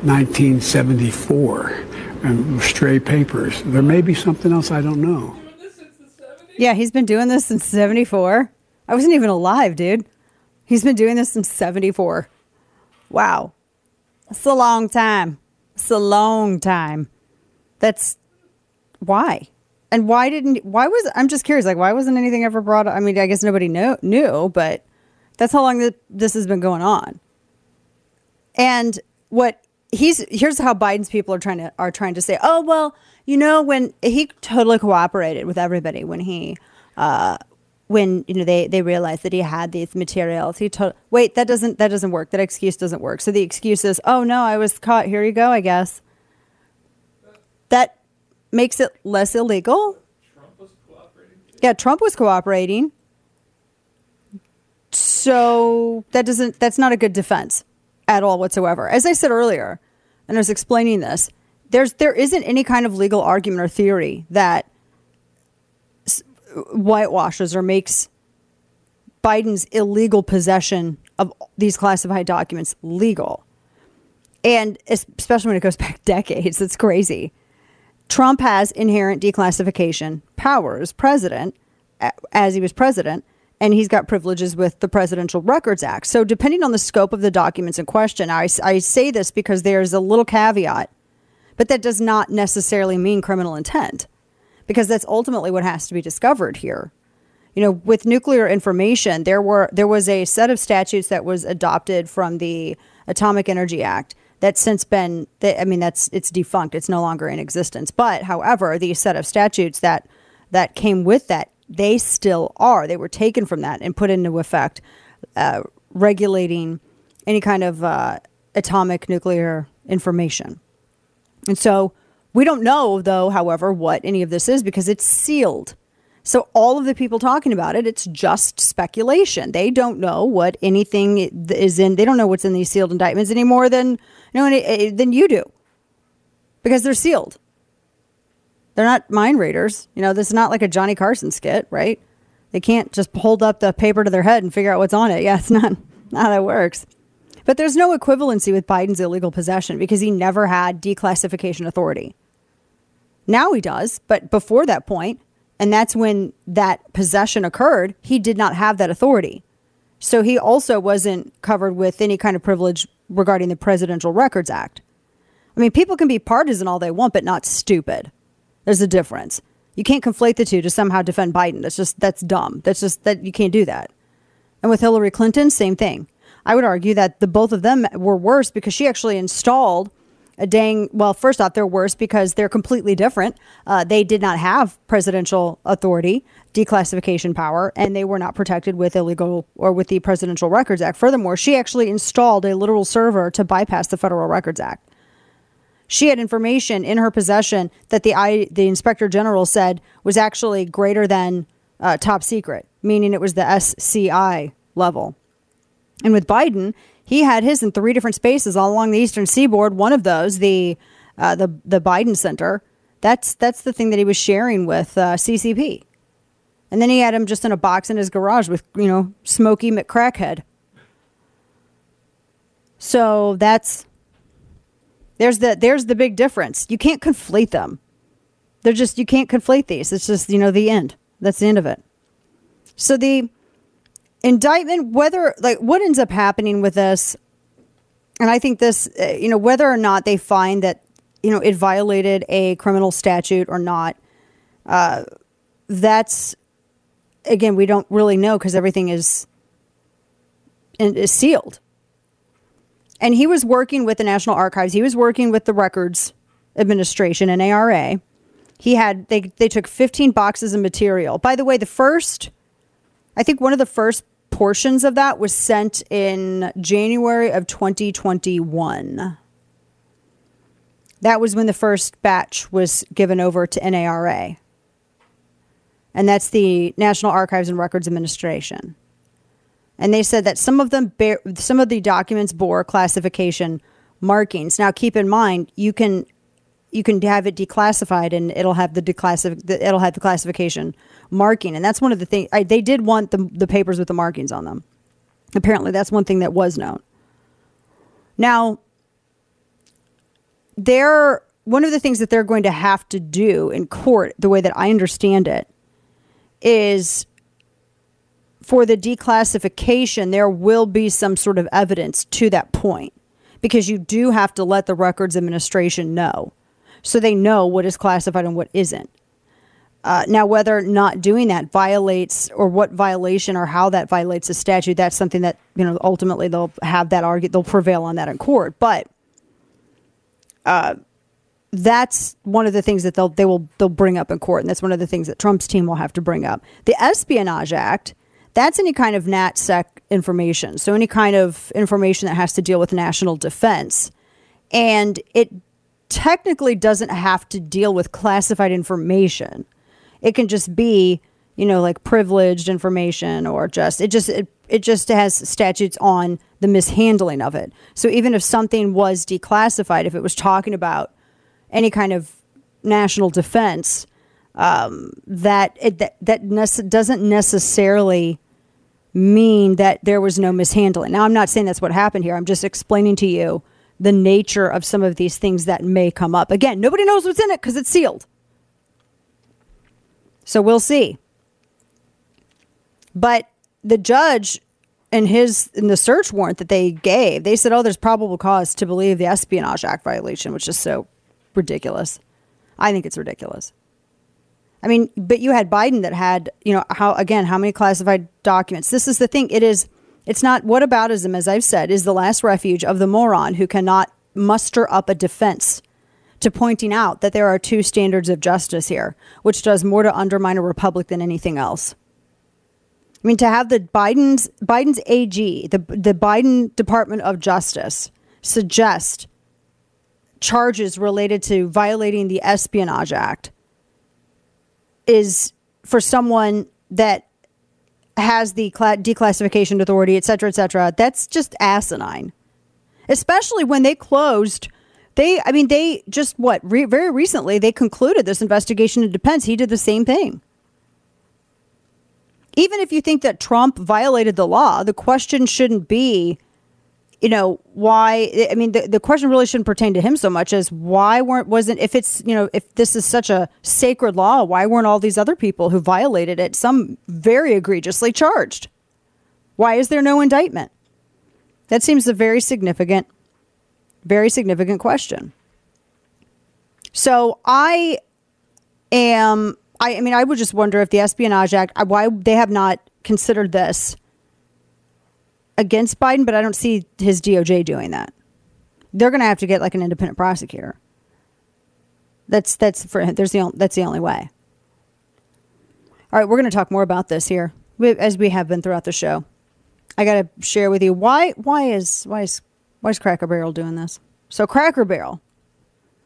1974 and stray papers. There may be something else I don't know. Yeah, he's been doing this since 74. I wasn't even alive, dude. He's been doing this since 74. Wow. That's a long time. It's a long time. That's why. And I'm just curious, like, why wasn't anything ever brought up? I mean, I guess nobody knew, but that's how long this has been going on. And here's how Biden's people are trying to say, oh, well, when he totally cooperated with everybody when they realized that he had these materials, wait, that doesn't work. That excuse doesn't work. So the excuse is, oh no, I was caught. Here you go, I guess. That makes it less illegal. Trump was cooperating. Yeah, Trump was cooperating. So that's not a good defense at all whatsoever. As I said earlier, and I was explaining this, there isn't any kind of legal argument or theory that whitewashes or makes Biden's illegal possession of these classified documents legal. And especially when it goes back decades, it's crazy. Trump has inherent declassification powers, as he was president, and he's got privileges with the Presidential Records Act. So depending on the scope of the documents in question, I say this because there's a little caveat, but that does not necessarily mean criminal intent, because that's ultimately what has to be discovered here. With nuclear information, there was a set of statutes that was adopted from the Atomic Energy Act that's since been, it's defunct. It's no longer in existence. But however, the set of statutes that came with that, they still are. They were taken from that and put into effect, regulating any kind of atomic nuclear information. And so we don't know, though, however, what any of this is because it's sealed. So all of the people talking about it, it's just speculation. They don't know what anything is in. They don't know what's in these sealed indictments any more than you do, because they're sealed. They're not mind readers. This is not like a Johnny Carson skit, right? They can't just hold up the paper to their head and figure out what's on it. Yeah, it's not how that works. But there's no equivalency with Biden's illegal possession because he never had declassification authority. Now he does, but before that point, and that's when that possession occurred, he did not have that authority. So he also wasn't covered with any kind of privilege regarding the Presidential Records Act. I mean, people can be partisan all they want, but not stupid. There's a difference. You can't conflate the two to somehow defend Biden. That's dumb. That you can't do that. And with Hillary Clinton, same thing. I would argue that the both of them were worse because she actually installed first off, they're worse because they're completely different. They did not have presidential authority, declassification power, and they were not protected with illegal or with the Presidential Records Act. Furthermore, she actually installed a literal server to bypass the Federal Records Act. She had information in her possession that the Inspector General said was actually greater than top secret, meaning it was the SCI level. And with Biden, he had his in 3 different spaces all along the eastern seaboard. One of those, the Biden Center, that's the thing that he was sharing with CCP. And then he had him just in a box in his garage with, Smokey McCrackhead. So there's the big difference. You can't conflate them. You can't conflate these. It's just, the end. That's the end of it. So the indictment, what ends up happening with this, and I think this, whether or not they find that, it violated a criminal statute or not, that's, again, we don't really know because everything is sealed. And he was working with the National Archives. He was working with the Records Administration and ARA. They took 15 boxes of material. By the way, I think one of the first portions of that was sent in January of 2021. That was when the first batch was given over to NARA. And that's the National Archives and Records Administration. And they said that some of the documents bore classification markings. Now, keep in mind, you can have it declassified, and it'll have the classification marking. And that's one of the things they did want the papers with the markings on them. Apparently, that's one thing that was known. Now, one of the things that they're going to have to do in court, the way that I understand it, is for the declassification, there will be some sort of evidence to that point, because you do have to let the Records Administration know, so they know what is classified and what isn't. Now, whether not doing that violates, or what violation or how that violates the statute, that's something that, ultimately they'll have that argument, they'll prevail on that in court. But that's one of the things that they'll bring up in court, and that's one of the things that Trump's team will have to bring up. The Espionage Act, that's any kind of NatSec information, so any kind of information that has to deal with national defense, and it technically doesn't have to deal with classified information. It can just be, like privileged information, or it just has statutes on the mishandling of it. So even if something was declassified, if it was talking about any kind of national defense, that doesn't necessarily mean that there was no mishandling. Now, I'm not saying that's what happened here. I'm just explaining to you the nature of some of these things that may come up. Again, nobody knows what's in it because it's sealed. So we'll see. But the judge, in the search warrant that they gave, they said, there's probable cause to believe the Espionage Act violation, which is so ridiculous. I think it's ridiculous. I mean, but you had Biden that had, how many classified documents? This is the thing. It's not whataboutism, as I've said, is the last refuge of the moron who cannot muster up a defense to pointing out that there are 2 standards of justice here, which does more to undermine a republic than anything else. I mean, to have the Biden's AG, the Biden Department of Justice, suggest charges related to violating the Espionage Act is for someone that has the declassification authority, et cetera, that's just asinine. Especially when they closed, very recently, they concluded this investigation into Pence. He did the same thing. Even if you think that Trump violated the law, the question shouldn't be, why, the question really shouldn't pertain to him so much as if this is such a sacred law, why weren't all these other people who violated it, some very egregiously, charged? Why is there no indictment? That seems a very significant question. So I would just wonder if the Espionage Act, why they have not considered this against Biden, but I don't see his DOJ doing that. They're going to have to get like an independent prosecutor. That's the only way. All right, we're going to talk more about this here, as we have been throughout the show. I got to share with you why is Cracker Barrel doing this? So Cracker Barrel,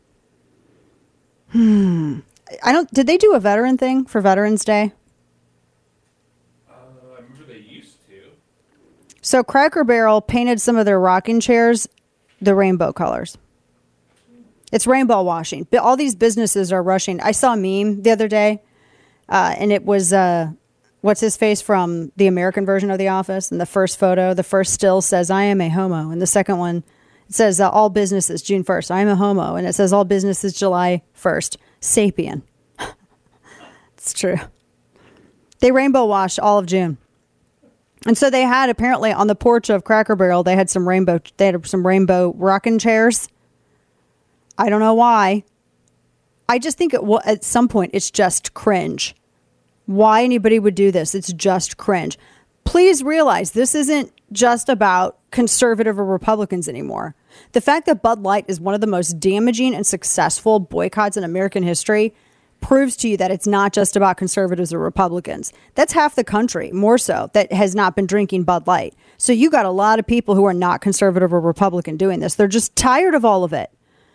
Did they do a veteran thing for Veterans Day? I remember they used to. So Cracker Barrel painted some of their rocking chairs the rainbow colors. It's rainbow washing. But all these businesses are rushing. I saw a meme the other day, and it was, what's his face from the American version of The Office? And the first photo, the first still says, I am a homo. And the second one, it says, all businesses, June 1st, I am a homo. And it says, all businesses, July 1st, sapien. It's true. They rainbow washed all of June. And so they had, apparently, on the porch of Cracker Barrel, they had some rainbow rocking chairs. I don't know why. I just think at some point it's just cringe. Why anybody would do this? It's just cringe. Please realize this isn't just about conservative or Republicans anymore. The fact that Bud Light is one of the most damaging and successful boycotts in American history proves to you that it's not just about conservatives or Republicans. That's half the country, more so, that has not been drinking Bud Light. So you got a lot of people who are not conservative or Republican doing this. They're just tired of all of it.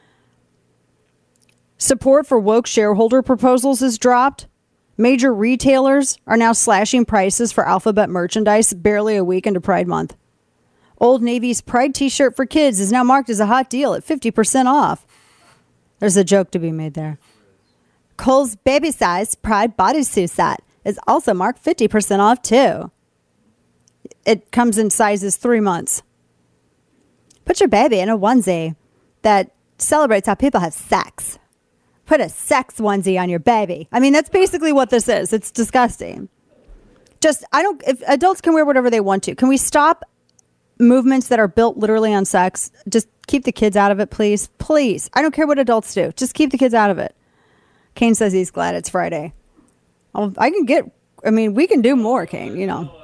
Support for woke shareholder proposals has dropped. Major retailers are now slashing prices for Alphabet merchandise barely a week into Pride Month. Old Navy's Pride t-shirt for kids is now marked as a hot deal at 50% off. There's a joke to be made there. Kohl's baby size Pride bodysuit set is also marked 50% off too. It comes in sizes 3 months. Put your baby in a onesie that celebrates how people have sex. Put a sex onesie on your baby. I mean, that's basically what this is. It's disgusting. If adults can wear whatever they want to. Can we stop movements that are built literally on sex? Just keep the kids out of it, please. Please. I don't care what adults do. Just keep the kids out of it. Kane says he's glad it's Friday. We can do more, Kane, you know.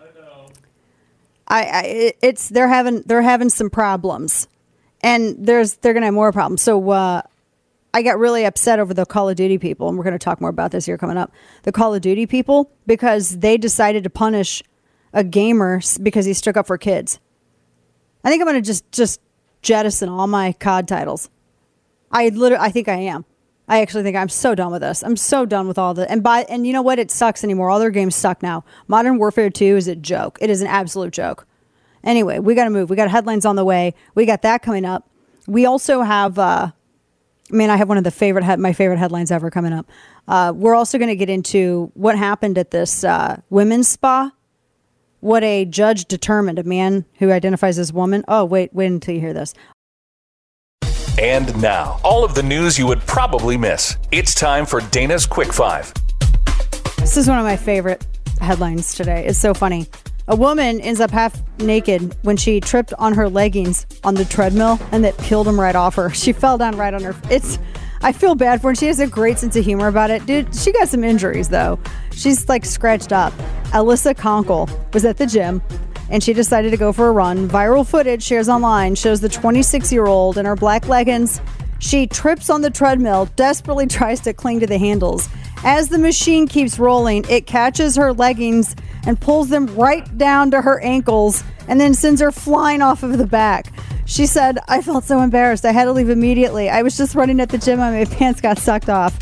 They're having some problems. And they're going to have more problems. So, I got really upset over the Call of Duty people, and we're going to talk more about this here coming up. The Call of Duty people, because they decided to punish a gamer because he stuck up for kids. I think I'm going to just jettison all my COD titles. I think I am. I actually think I'm so done with this. I'm so done with all the and you know what? It sucks anymore. All their games suck now. Modern Warfare 2 is a joke. It is an absolute joke. Anyway, we got to move. We got headlines on the way. We got that coming up. We also have. I have one of my favorite headlines ever coming up. We're also going to get into what happened at this women's spa. What a judge determined, a man who identifies as woman. Oh, wait until you hear this. And now, all of the news you would probably miss. It's time for Dana's Quick Five. This is one of my favorite headlines today. It's so funny. A woman ends up half naked when she tripped on her leggings on the treadmill, and that peeled them right off her. She fell down right on her. I feel bad for her, and she has a great sense of humor about it. Dude, she got some injuries, though. She's, scratched up. Alyssa Conkle was at the gym, and she decided to go for a run. Viral footage shares online shows the 26-year-old in her black leggings. She trips on the treadmill, desperately tries to cling to the handles. As the machine keeps rolling, it catches her leggings and pulls them right down to her ankles and then sends her flying off of the back. She said, I felt so embarrassed. I had to leave immediately. I was just running at the gym and my pants got sucked off.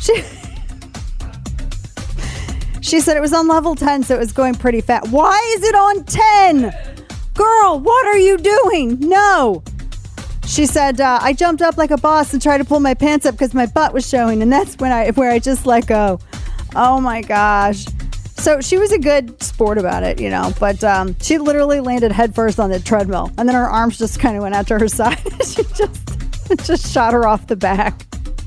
She said it was on level 10, so it was going pretty fast. Why is it on 10? Girl, what are you doing? No. She said, I jumped up like a boss and tried to pull my pants up because my butt was showing, and that's where I just let go. Oh, my gosh. So she was a good sport about it, but she literally landed headfirst on the treadmill, and then her arms just kind of went out to her side. She just shot her off the back.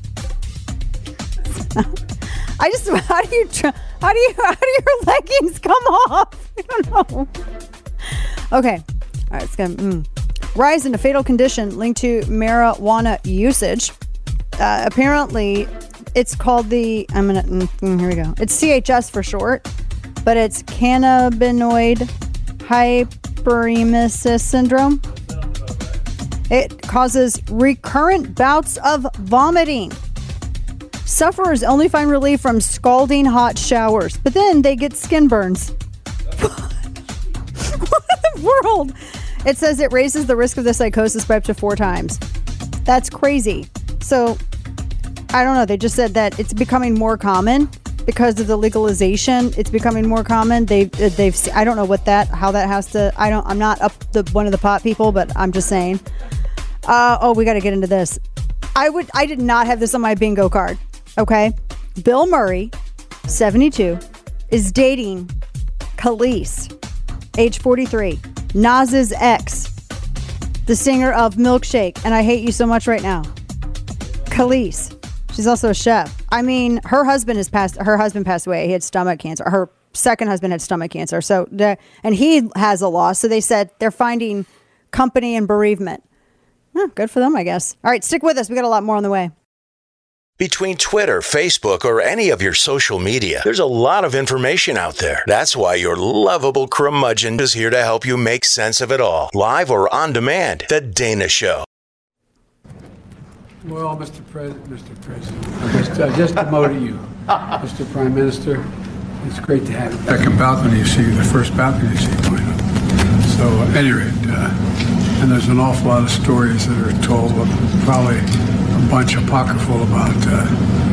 How do your leggings come off? I don't know. Okay. All right. It's going rise in a fatal condition linked to marijuana usage. Apparently, it's called here we go. It's CHS for short, but it's cannabinoid hyperemesis syndrome. It causes recurrent bouts of vomiting. Sufferers only find relief from scalding hot showers, but then they get skin burns. What in the world? It says it raises the risk of the psychosis by up to 4 times. That's crazy. So I don't know. They just said that it's becoming more common because of the legalization. It's becoming more common. They've I don't know how that has to. I'm not one of the pot people, but I'm just saying. We got to get into this. I did not have this on my bingo card. Okay, Bill Murray, 72, is dating Khalees, age 43, Nas's ex, the singer of Milkshake, and I Hate You So Much Right Now. Khalees. She's also a chef. I mean, her husband passed away. He had stomach cancer. Her second husband had stomach cancer. And he has a loss. So they said they're finding company and bereavement. Good for them, I guess. All right, stick with us. We got a lot more on the way. Between Twitter, Facebook, or any of your social media, there's a lot of information out there. That's why your lovable curmudgeon is here to help you make sense of it all. Live or on demand, The Dana Show. Well, Mr. President, I just demoted you, Mr. Prime Minister. It's great to have you. Second balcony you see, the first balcony you see going up. So, at any rate, and there's an awful lot of stories that are told, probably a bunch apocryphal about the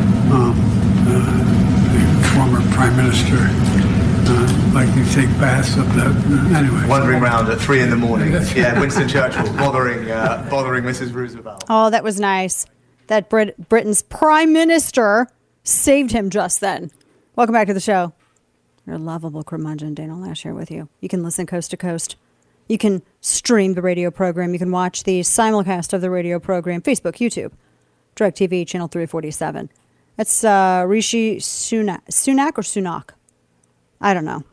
former Prime Minister. Like you take baths up that. Anyway. Wandering around at 3 a.m. Yeah, Winston Churchill bothering Mrs. Roosevelt. Oh, that was nice. That Britain's Prime Minister saved him just then. Welcome back to the show. Your lovable curmudgeon, Dana Lash here with you. You can listen coast to coast. You can stream the radio program. You can watch the simulcast of the radio program, Facebook, YouTube, DirecTV, channel 347. That's Rishi Sunak or Sunak? I don't know.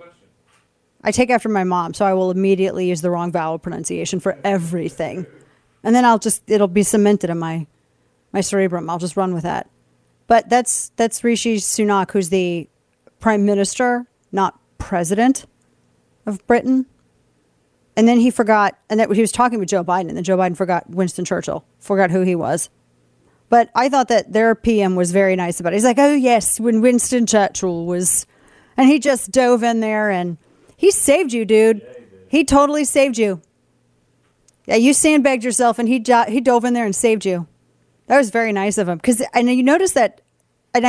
I take after my mom, so I will immediately use the wrong vowel pronunciation for everything. And then it'll be cemented in my cerebrum. I'll just run with that. But that's Rishi Sunak, who's the Prime Minister, not President of Britain. And then he forgot, and that he was talking with Joe Biden, and then Joe Biden forgot Winston Churchill, forgot who he was. But I thought that their PM was very nice about it. He's like, oh yes, when Winston Churchill was... And he just dove in there and he saved you, dude. He totally saved you. Yeah, you sandbagged yourself and he dove in there and saved you. That was very nice of him. And you notice that, and I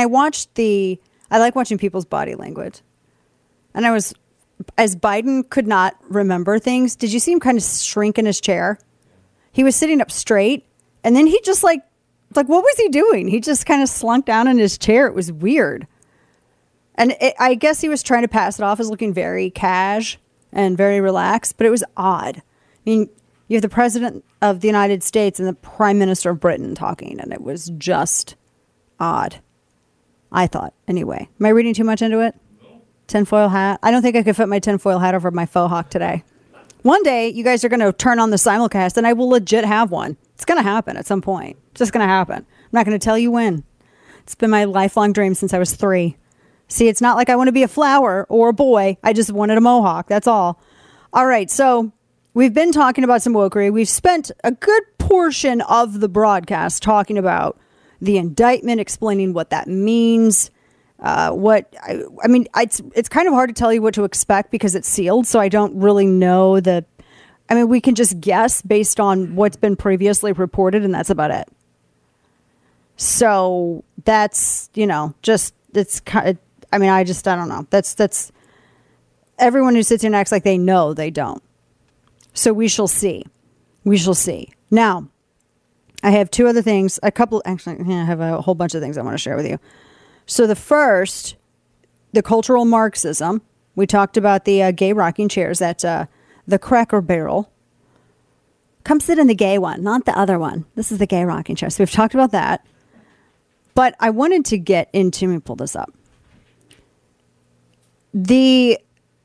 like watching people's body language. And as Biden could not remember things, did you see him kind of shrink in his chair? He was sitting up straight and then he just like what was he doing? He just kind of slunk down in his chair. It was weird. And I guess he was trying to pass it off as looking very cash and very relaxed, but it was odd. I mean, you have the President of the United States and the Prime Minister of Britain talking, and it was just odd. I thought, anyway. Am I reading too much into it? No. Tinfoil hat? I don't think I could fit my tinfoil hat over my faux hawk today. One day, you guys are going to turn on the simulcast, and I will legit have one. It's going to happen at some point. It's just going to happen. I'm not going to tell you when. It's been my lifelong dream since I was 3. See, it's not like I want to be a flower or a boy. I just wanted a mohawk. That's all. All right. So we've been talking about some wokery. We've spent a good portion of the broadcast talking about the indictment, explaining what that means. I mean, it's kind of hard to tell you what to expect because it's sealed. So I don't really know we can just guess based on what's been previously reported, and that's about it. So that's, I don't know. That's everyone who sits here and acts like they know, they don't. So we shall see. Now, I have 2 other things. I have a whole bunch of things I want to share with you. So the first, the cultural Marxism. We talked about the gay rocking chairs at the Cracker Barrel. Come sit in the gay one, not the other one. This is the gay rocking chair. So we've talked about that. But I wanted to get into, let me pull this up. This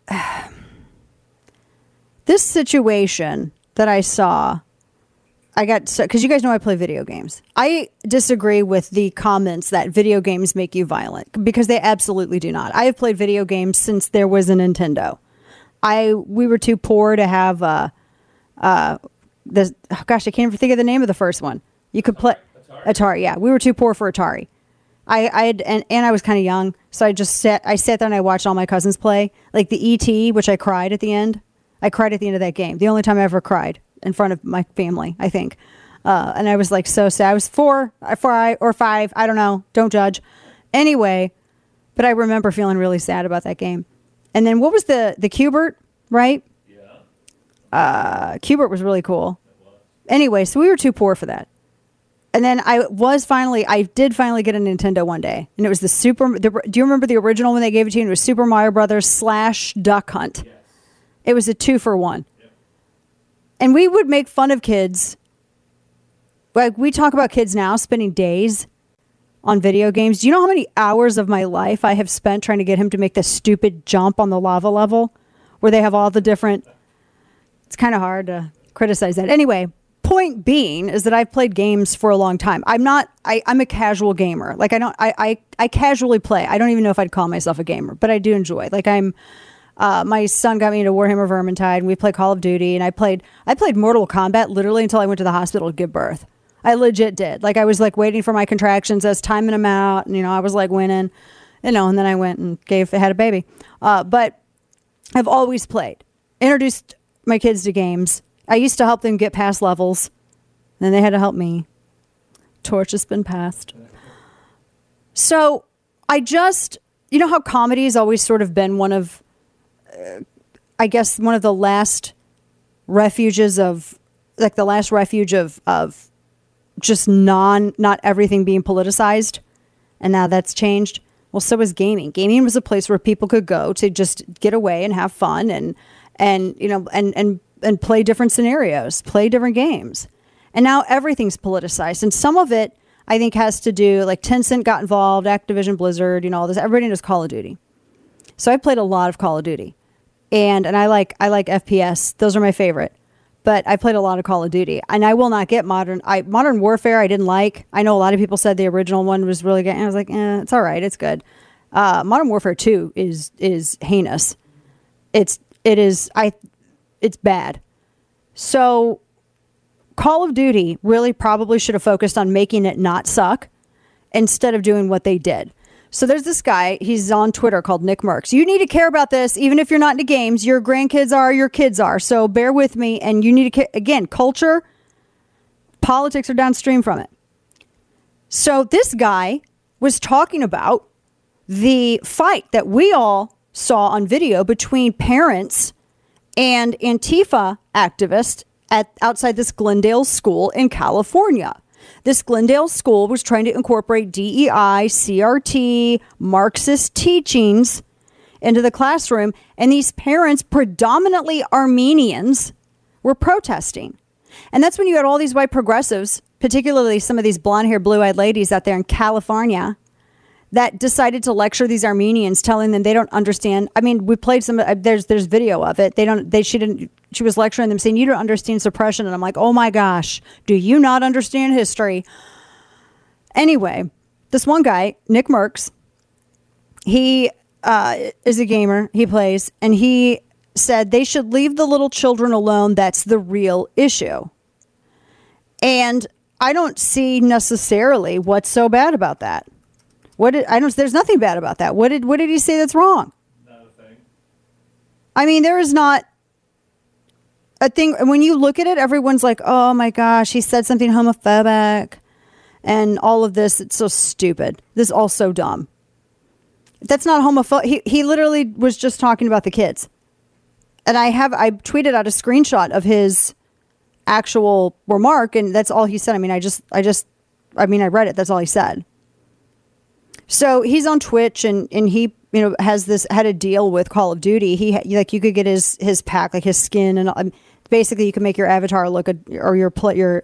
situation that I saw, because you guys know I play video games. I disagree with the comments that video games make you violent, because they absolutely do not. I have played video games since there was a Nintendo. We were too poor to have I can't even think of the name of the first one. You could play Atari. Yeah, we were too poor for Atari. I was kind of young, so I sat there and I watched all my cousins play, like the E.T., which I cried at the end. I cried at the end of that game. The only time I ever cried in front of my family, I think. And I was like so sad. I was 4 or 5. I don't know. Don't judge. Anyway, but I remember feeling really sad about that game. And then what was the Q*bert, right? Yeah. Q*bert was really cool. Anyway, so we were too poor for that. And then I did finally get a Nintendo one day. And it was do you remember the original when they gave it to you? It was Super Mario Brothers / Duck Hunt. Yes. It was a 2-for-1. Yep. And we would make fun of kids. Like, we talk about kids now spending days on video games. Do you know how many hours of my life I have spent trying to get him to make this stupid jump on the lava level where they have all the different... It's kind of hard to criticize that. Anyway, point being is that I've played games for a long time. I'm a casual gamer. Like, I casually play. I don't even know if I'd call myself a gamer, but I do enjoy. Like, my son got me into Warhammer Vermintide, and we play Call of Duty, and I played Mortal Kombat literally until I went to the hospital to give birth. I legit did. Like, I was like waiting for my contractions, I was timing them out, and I was like winning, and then I went and had a baby. But I've always played. Introduced my kids to games. I used to help them get past levels. Then they had to help me. Torch has been passed. So I just, how comedy has always sort of been one of the last refuges of, like the last refuge of just not everything being politicized. And now that's changed. Well, so is gaming. Gaming was a place where people could go to just get away and have fun and play different scenarios, play different games. And now everything's politicized. And some of it, I think, has to do, like Tencent got involved, Activision, Blizzard, all this. Everybody knows Call of Duty. So I played a lot of Call of Duty. And I like FPS. Those are my favorite. But I played a lot of Call of Duty. And I will not get Modern Warfare. I didn't like. I know a lot of people said the original one was really good. And I was like, it's all right. It's good. Modern Warfare 2 is heinous. It's bad. So Call of Duty really probably should have focused on making it not suck instead of doing what they did. So there's this guy, he's on Twitter, called Nick Merckx. You need to care about this, even if you're not into games. Your grandkids are, your kids are. So bear with me, and you need to again, culture, politics are downstream from it. So this guy was talking about the fight that we all saw on video between parents and Antifa activists outside this Glendale school in California. This Glendale school was trying to incorporate DEI, CRT, Marxist teachings into the classroom, and these parents, predominantly Armenians, were protesting. And that's when you had all these white progressives, particularly some of these blonde-haired, blue-eyed ladies out there in California, that decided to lecture these Armenians, telling them they don't understand. I mean, we played some. There's video of it. She was lecturing them, saying you don't understand suppression, and I'm like, oh my gosh, do you not understand history? Anyway, this one guy, Nick Merckx, he is a gamer. He plays, and he said they should leave the little children alone. That's the real issue. And I don't see necessarily what's so bad about that. There's nothing bad about that. What did he say that's wrong? Not a thing. I mean, there is not a thing. When you look at it, everyone's like, oh my gosh, he said something homophobic and all of this. It's so stupid. This is all so dumb. That's not homophobic. He literally was just talking about the kids. And I tweeted out a screenshot of his actual remark, and that's all he said. I mean, I read it. That's all he said. So he's on Twitch, and he had a deal with Call of Duty. You could get his pack, like his skin, and basically you can make your avatar look or your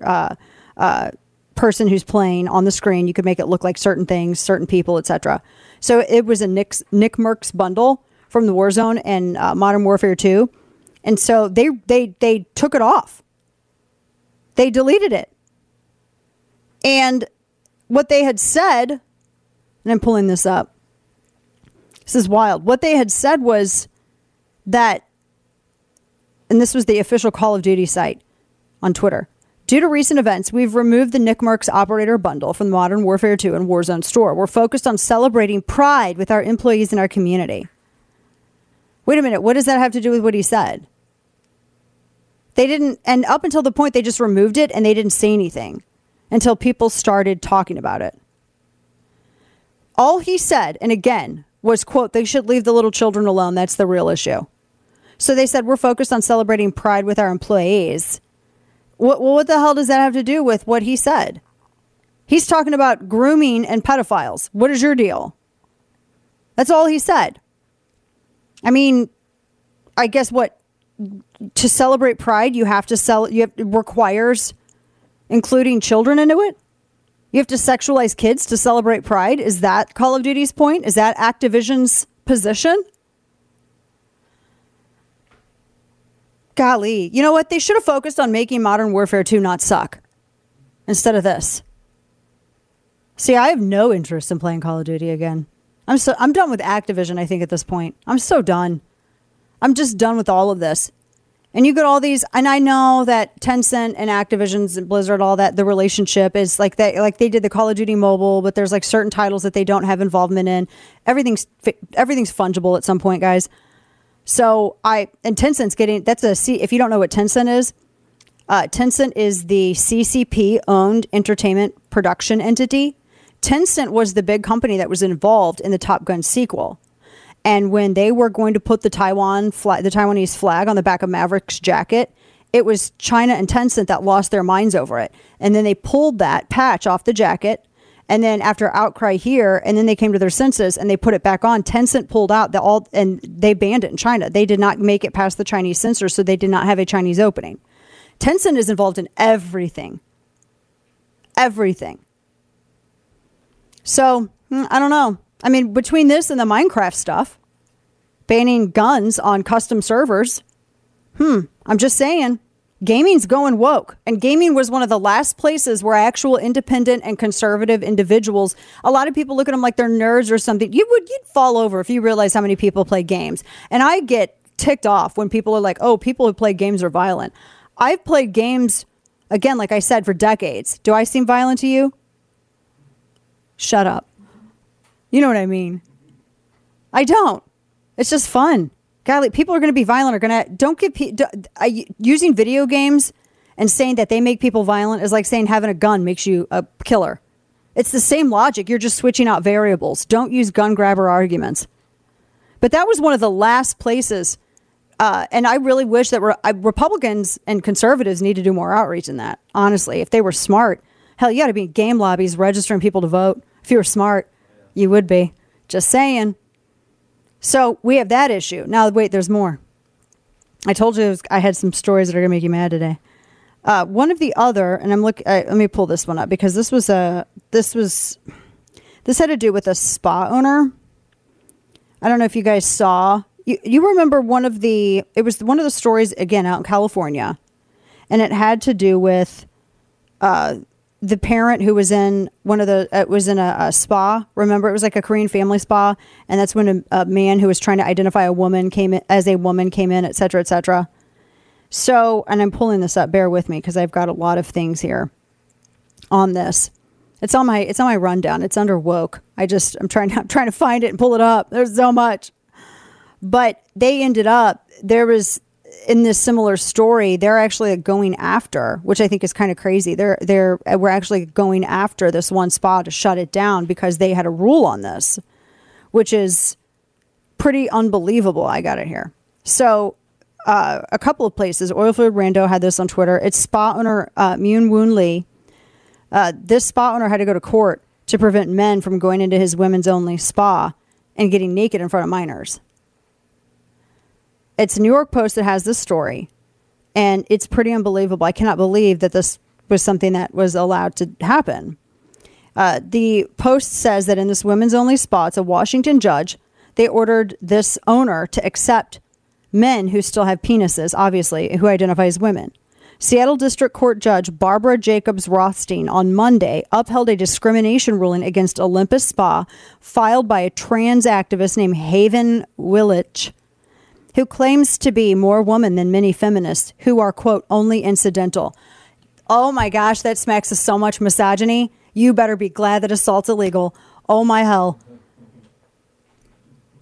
person who's playing on the screen. You could make it look like certain things, certain people, etc. So it was a Nick Merckx bundle from the Warzone and Modern Warfare 2, and so they took it off. They deleted it, and what they had said. And I'm pulling this up. This is wild. What they had said was that, and this was the official Call of Duty site on Twitter. Due to recent events, we've removed the Nick Merckx operator bundle from the Modern Warfare 2 and Warzone store. We're focused on celebrating pride with our employees and our community. Wait a minute. What does that have to do with what he said? They didn't, and up until the point they just removed it and they didn't say anything until people started talking about it. All he said, and again, was, quote, they should leave the little children alone. That's the real issue. So they said, we're focused on celebrating Pride with our employees. What the hell does that have to do with what he said? He's talking about grooming and pedophiles. What is your deal? That's all he said. I mean, I guess to celebrate Pride, it requires including children into it. You have to sexualize kids to celebrate Pride. Is that Call of Duty's point? Is that Activision's position? Golly, you know what? They should have focused on making Modern Warfare 2 not suck instead of this. See, I have no interest in playing Call of Duty again. I'm done with Activision, I think, at this point. I'm so done. I'm just done with all of this. And you get all these, and I know that Tencent and Activision's and Blizzard, all that, the relationship is like they did the Call of Duty Mobile, but there's like certain titles that they don't have involvement in. Everything's fungible at some point, guys. So and Tencent's getting, if you don't know what Tencent is the CCP owned entertainment production entity. Tencent was the big company that was involved in the Top Gun sequel. And when they were going to put the Taiwanese flag on the back of Maverick's jacket, it was China and Tencent that lost their minds over it. And then they pulled that patch off the jacket. And then after outcry here, and then they came to their senses and they put it back on. Tencent pulled out and they banned it in China. They did not make it past the Chinese censors, so they did not have a Chinese opening. Tencent is involved in everything. Everything. So, I don't know. I mean, between this and the Minecraft stuff, banning guns on custom servers, I'm just saying, gaming's going woke. And gaming was one of the last places where actual independent and conservative individuals, a lot of people look at them like they're nerds or something. You'd fall over if you realize how many people play games. And I get ticked off when people are like, oh, people who play games are violent. I've played games, again, like I said, for decades. Do I seem violent to you? Shut up. You know what I mean? I don't. It's just fun. Golly, people are going to be violent. Using video games and saying that they make people violent is like saying having a gun makes you a killer. It's the same logic. You're just switching out variables. Don't use gun grabber arguments. But that was one of the last places. And I really wish that Republicans and conservatives need to do more outreach in that. Honestly, if they were smart, hell, you got to be in game lobbies registering people to vote. If you were smart, you would be. Just saying. So we have that issue. Now, wait, there's more. I told you I had some stories that are going to make you mad today. One of the other, and I'm looking. Let me pull this one up because this had to do with a spa owner. I don't know if you guys saw. You remember it was one of the stories again out in California, and it had to do with the parent who was in a spa. Remember, it was like a Korean family spa, and that's when a man who was trying to identify a woman came in, et cetera, et cetera. So, and I'm pulling this up. Bear with me because I've got a lot of things here on this. It's on my rundown. It's under woke. I'm trying to find it and pull it up. There's so much. But they ended up, there was, in this similar story, they're actually going after, which I think is kind of crazy. We're actually going after this one spa to shut it down because they had a rule on this, which is pretty unbelievable. I got it here. So a couple of places, Oilfield Rando had this on Twitter. It's spa owner Myun Woon Lee. This spa owner had to go to court to prevent men from going into his women's only spa and getting naked in front of minors. It's New York Post that has this story, and it's pretty unbelievable. I cannot believe that this was something that was allowed to happen. The Post says that in this women's only spa, it's a Washington judge, they ordered this owner to accept men who still have penises, obviously, who identify as women. Seattle District Court Judge Barbara Jacobs Rothstein on Monday upheld a discrimination ruling against Olympus Spa filed by a trans activist named Haven Willich, who claims to be more woman than many feminists who are, quote, only incidental. Oh my gosh, that smacks of so much misogyny. You better be glad that assault's illegal. Oh my hell.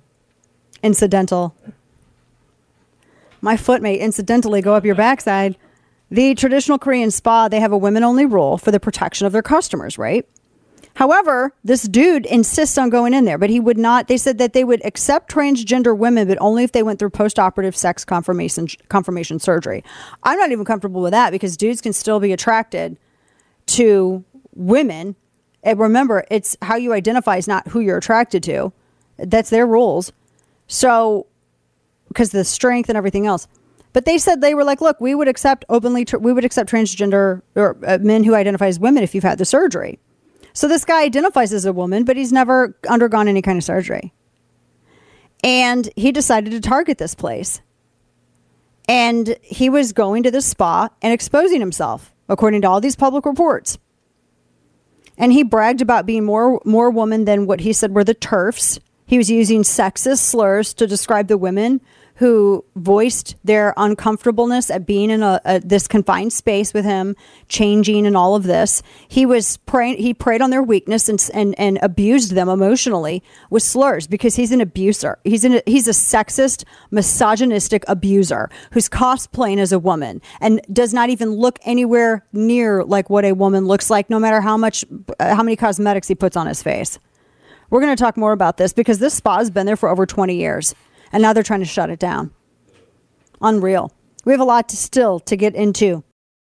Incidental. My foot may incidentally go up your backside. The traditional Korean spa, they have a women-only rule for the protection of their customers, right? However, this dude insists on going in there, but he would not. They said that they would accept transgender women, but only if they went through post-operative sex confirmation surgery. I'm not even comfortable with that because dudes can still be attracted to women. And remember, it's how you identify is not who you're attracted to. That's their rules. So, because the strength and everything else. But they said they were like, look, we would accept transgender or men who identify as women if you've had the surgery. So this guy identifies as a woman, but he's never undergone any kind of surgery. And he decided to target this place. And he was going to the spa and exposing himself, according to all these public reports. And he bragged about being more woman than what he said were the TERFs. He was using sexist slurs to describe the women who voiced their uncomfortableness at being in this confined space with him, changing and all of this. He preyed on their weakness and abused them emotionally with slurs because he's an abuser. He's a sexist, misogynistic abuser who's cosplaying as a woman and does not even look anywhere near like what a woman looks like, no matter how many cosmetics he puts on his face. We're going to talk more about this because this spa has been there for over 20 years. And now they're trying to shut it down. Unreal. We have a lot to get into.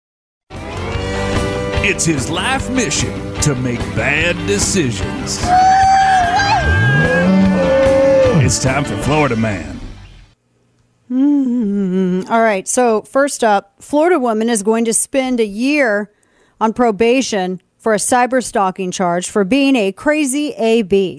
It's his life mission to make bad decisions. It's time for Florida Man. All right. So first up, Florida woman is going to spend a year on probation for a cyber stalking charge for being a crazy AB.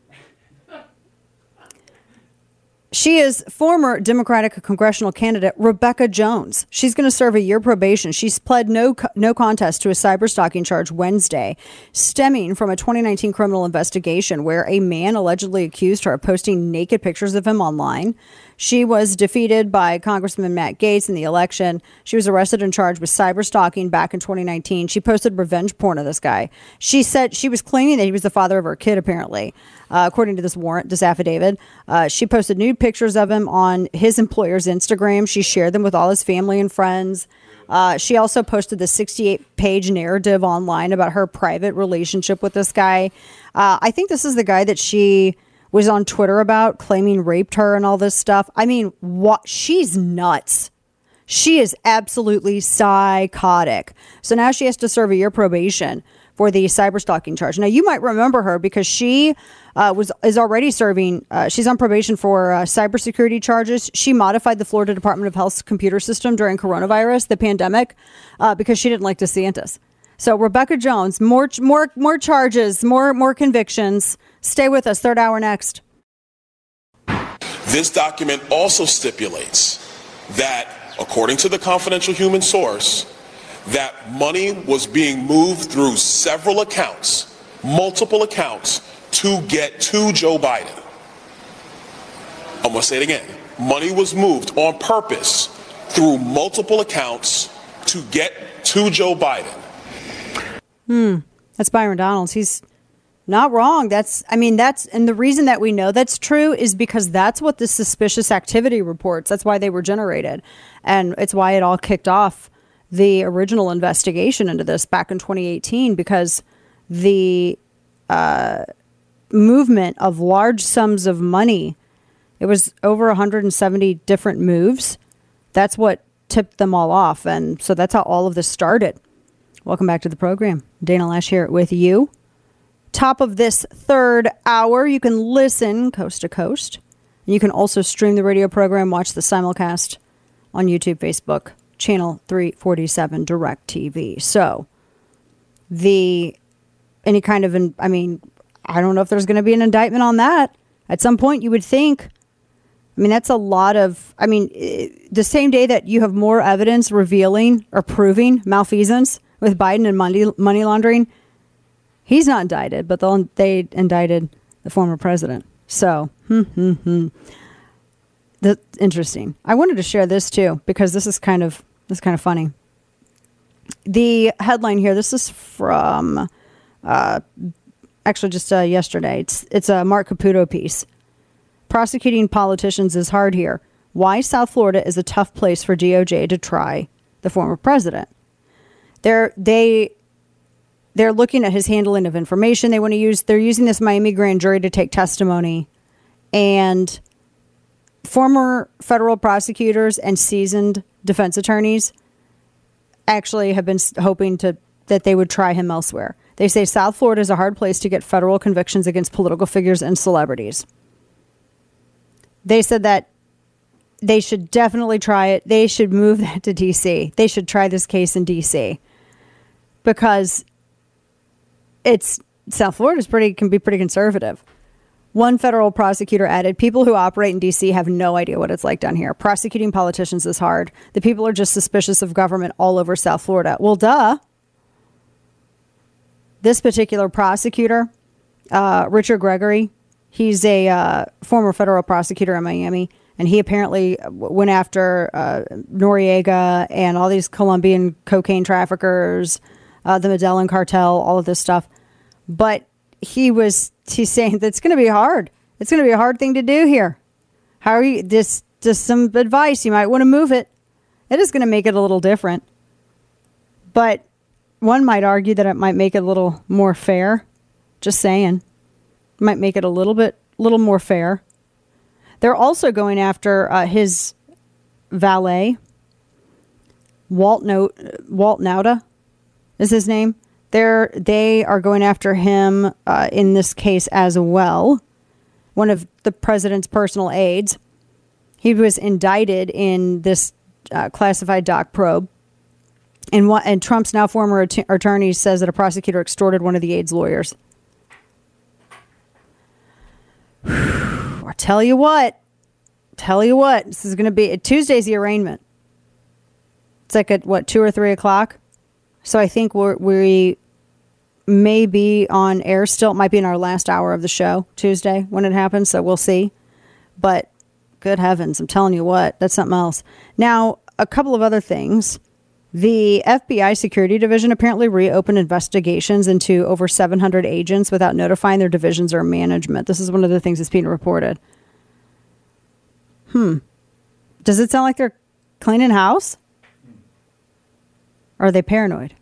She is former Democratic congressional candidate Rebecca Jones. She's going to serve a year probation. She's pled no contest to a cyber stalking charge Wednesday, stemming from a 2019 criminal investigation where a man allegedly accused her of posting naked pictures of him online. She was defeated by Congressman Matt Gaetz in the election. She was arrested and charged with cyber stalking back in 2019. She posted revenge porn of this guy. She said she was claiming that he was the father of her kid, apparently. According to this affidavit, she posted nude pictures of him on his employer's Instagram. She shared them with all his family and friends. She also posted the 68-page narrative online about her private relationship with this guy. I think this is the guy that she was on Twitter about, claiming raped her and all this stuff. I mean, what? She's nuts. She is absolutely psychotic. So now she has to serve a year probation for the cyber stalking charge. Now, you might remember her because she is already serving. She's on probation for cybersecurity charges. She modified the Florida Department of Health's computer system during coronavirus, the pandemic, because she didn't like DeSantis. So Rebecca Jones, more charges, more convictions. Stay with us. Third hour next. This document also stipulates that, according to the confidential human source, that money was being moved through several accounts, multiple accounts, to get to Joe Biden. I'm going to say it again. Money was moved on purpose through multiple accounts to get to Joe Biden. That's Byron Donalds. He's not wrong. And the reason that we know that's true is because that's what the suspicious activity reports. That's why they were generated. And it's why it all kicked off the original investigation into this back in 2018, because the movement of large sums of money, it was over 170 different moves. That's what tipped them all off. And so that's how all of this started. Welcome back to the program. Dana Lash here with you. Top of this third hour, you can listen coast to coast. And you can also stream the radio program, watch the simulcast on YouTube, Facebook, channel 347 Direct TV. So I don't know if there's going to be an indictment on that. At some point, you would think. That's a lot of, the same day that you have more evidence revealing or proving malfeasance with Biden and money laundering, he's not indicted, but they indicted the former president. So, that's interesting. I wanted to share this too, because this is kind of funny. The headline here, this is from, just yesterday. It's a Mark Caputo piece. Prosecuting politicians is hard here. Why South Florida is a tough place for DOJ to try the former president. They're looking at his handling of information. They're using this Miami grand jury to take testimony, and former federal prosecutors and seasoned defense attorneys actually have been hoping that they would try him elsewhere. They say South Florida is a hard place to get federal convictions against political figures and celebrities. They said that they should definitely try it. They should move that to D.C. They should try this case in D.C. because South Florida can be pretty conservative. One federal prosecutor added, people who operate in D.C. have no idea what it's like down here. Prosecuting politicians is hard. The people are just suspicious of government all over South Florida. Well, duh. This particular prosecutor, Richard Gregory, he's a former federal prosecutor in Miami, and he apparently went after Noriega and all these Colombian cocaine traffickers, the Medellin cartel, all of this stuff. But he's saying that's going to be hard. It's going to be a hard thing to do here. How are you? Just some advice. You might want to move it. It is going to make it a little different. But one might argue that it might make it a little more fair. Just saying. Might make it a little more fair. They're also going after his valet, Walt Nauta is his name. They are going after him in this case as well. One of the president's personal aides. He was indicted in this classified doc probe. And Trump's now former attorney says that a prosecutor extorted one of the aide's lawyers. I tell you what, this is going to be Tuesday's the arraignment. It's like at 2 or 3 o'clock. So I think we may be on air still. It might be in our last hour of the show Tuesday when it happens. So we'll see. But good heavens, I'm telling you what, that's something else. Now, a couple of other things. The FBI Security Division apparently reopened investigations into over 700 agents without notifying their divisions or management. This is one of the things that's being reported. Does it sound like they're cleaning house? Or are they paranoid?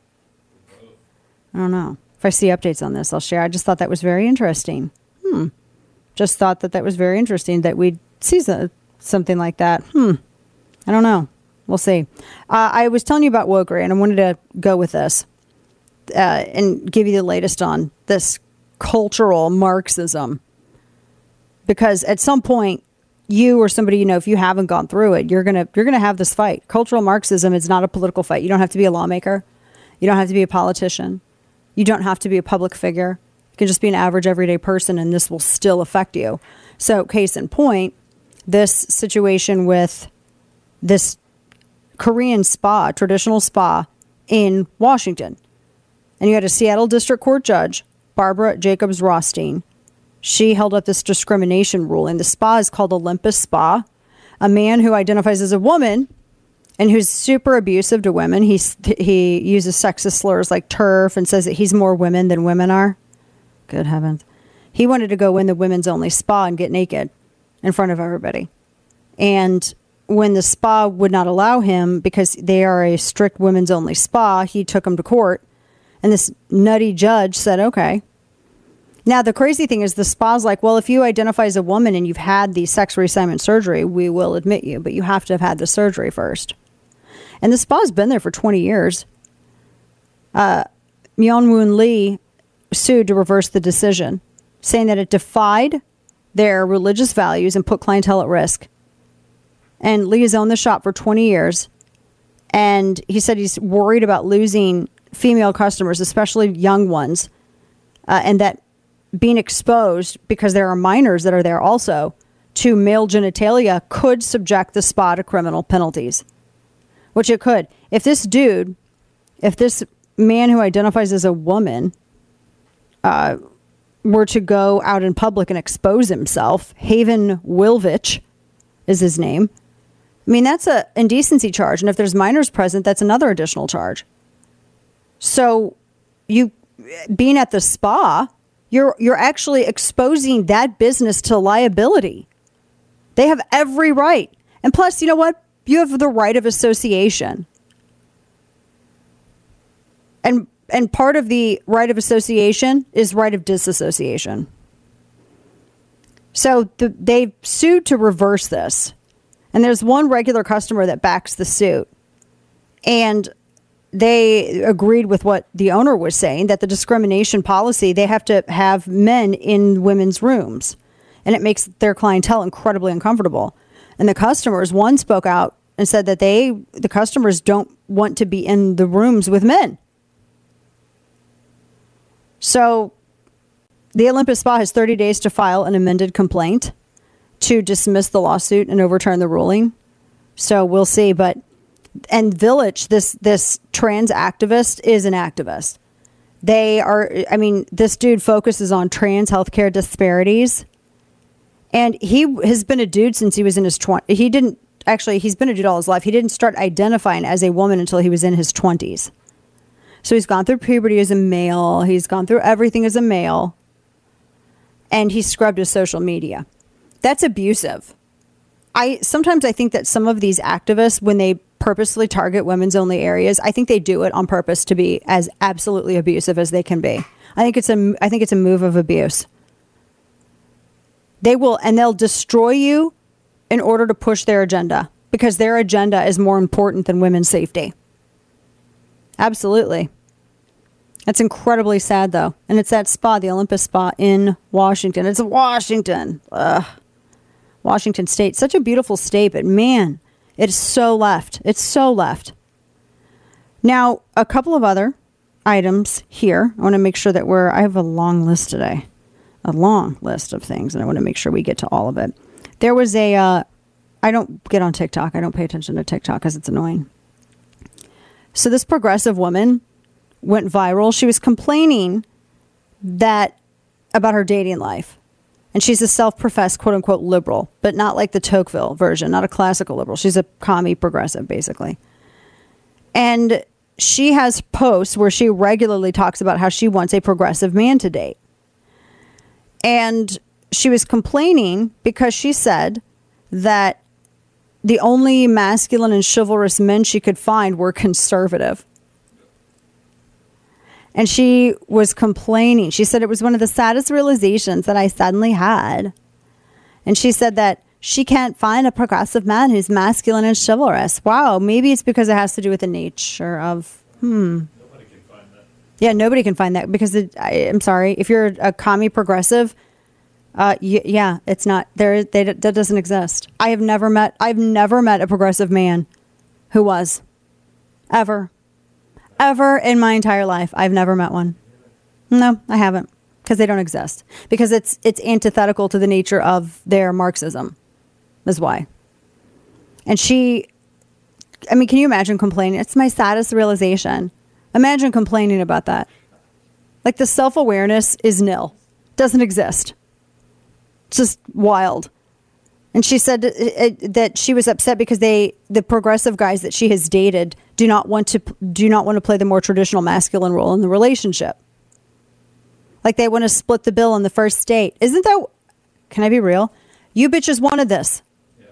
I don't know. If I see updates on this, I'll share. I just thought that was very interesting. Just thought that was very interesting that we'd see something like that. I don't know. We'll see. I was telling you about Wokery, and I wanted to go with this and give you the latest on this cultural Marxism. Because at some point, you or somebody you know, if you haven't gone through it, you're gonna have this fight. Cultural Marxism is not a political fight. You don't have to be a lawmaker. You don't have to be a politician. You don't have to be a public figure. You can just be an average, everyday person, and this will still affect you. So, case in point, this situation with this Korean spa, traditional spa in Washington. And you had a Seattle District Court judge, Barbara Jacobs Rothstein. She held up this discrimination ruling. The spa is called Olympus Spa. A man who identifies as a woman and who's super abusive to women. He uses sexist slurs like TERF and says that he's more women than women are. Good heavens. He wanted to go in the women's only spa and get naked in front of everybody. And when the spa would not allow him because they are a strict women's only spa, he took him to court. And this nutty judge said, okay. Now, the crazy thing is the spa's like, well, if you identify as a woman and you've had the sex reassignment surgery, we will admit you, but you have to have had the surgery first. And the spa's been there for 20 years. Myeon-Woon Lee sued to reverse the decision, saying that it defied their religious values and put clientele at risk. And Lee has owned the shop for 20 years. And he said he's worried about losing female customers, especially young ones, and that being exposed, because there are minors that are there also, to male genitalia could subject the spa to criminal penalties. Which it could. If this man who identifies as a woman were to go out in public and expose himself, Haven Wilvich is his name. I mean, that's an indecency charge. And if there's minors present, that's another additional charge. So you being at the spa, you're actually exposing that business to liability. They have every right. And plus, you know what? You have the right of association. And part of the right of association is right of disassociation. So they've sued to reverse this. And there's one regular customer that backs the suit. And they agreed with what the owner was saying, that the discrimination policy, they have to have men in women's rooms. And it makes their clientele incredibly uncomfortable. And the customers, one spoke out and said that the customers don't want to be in the rooms with men. So the Olympus Spa has 30 days to file an amended complaint to dismiss the lawsuit and overturn the ruling. So we'll see. And Village, this trans activist, is an activist. This dude focuses on trans healthcare disparities. And he has been a dude since he was in his 20s. He's been a dude all his life. He didn't start identifying as a woman until he was in his 20s. So he's gone through puberty as a male. He's gone through everything as a male. And he scrubbed his social media. That's abusive. Sometimes I think that some of these activists, when they purposely target women's only areas, I think they do it on purpose to be as absolutely abusive as they can be. I think it's a move of abuse. They'll destroy you in order to push their agenda, because their agenda is more important than women's safety. Absolutely. That's incredibly sad, though. And it's that spa, the Olympus Spa in Washington. It's Washington. Washington State. Such a beautiful state, but man, it's so left. It's so left. Now, a couple of other items here. I want to make sure that I have a long list today. A long list of things, and I want to make sure we get to all of it. There was I don't get on TikTok. I don't pay attention to TikTok because it's annoying. So this progressive woman went viral. She was complaining about her dating life. And she's a self-professed, quote-unquote, liberal, but not like the Tocqueville version, not a classical liberal. She's a commie progressive, basically. And she has posts where she regularly talks about how she wants a progressive man to date. And she was complaining because she said that the only masculine and chivalrous men she could find were conservative. And she was complaining. She said it was one of the saddest realizations that I suddenly had. And she said that she can't find a progressive man who's masculine and chivalrous. Wow, maybe it's because it has to do with the nature of, Nobody can find that. Yeah, nobody can find that because I'm sorry, if you're a commie progressive, it's not there. That doesn't exist. I've never met a progressive man who was ever in my entire life. I've never met one. No, I haven't, because they don't exist. Because it's antithetical to the nature of their Marxism, is why. And can you imagine complaining? It's my saddest realization. Imagine complaining about that. Like, the self-awareness is nil. Doesn't exist. It's just wild. And she said that she was upset because the progressive guys that she has dated do not want to play the more traditional masculine role in the relationship. Like, they want to split the bill on the first date. Isn't that? Can I be real? You bitches wanted this. Yeah.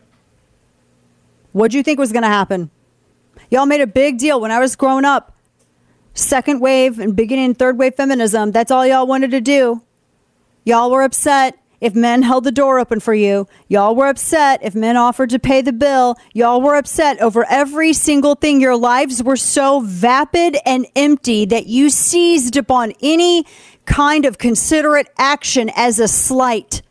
What'd you think was going to happen? Y'all made a big deal when I was growing up. Second wave and beginning third wave feminism. That's all y'all wanted to do. Y'all were upset if men held the door open for you. Y'all were upset if men offered to pay the bill. Y'all were upset over every single thing. Your lives were so vapid and empty that you seized upon any kind of considerate action as a slight.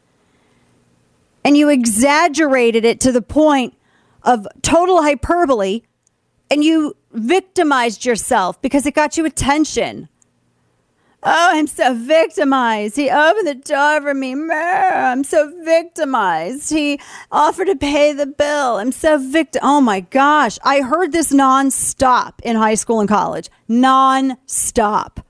And you exaggerated it to the point of total hyperbole, and you victimized yourself because it got you attention. Oh, I'm so victimized. He opened the door for me. I'm so victimized. He offered to pay the bill. I'm so Oh my gosh. I heard this nonstop in high school and college. Nonstop.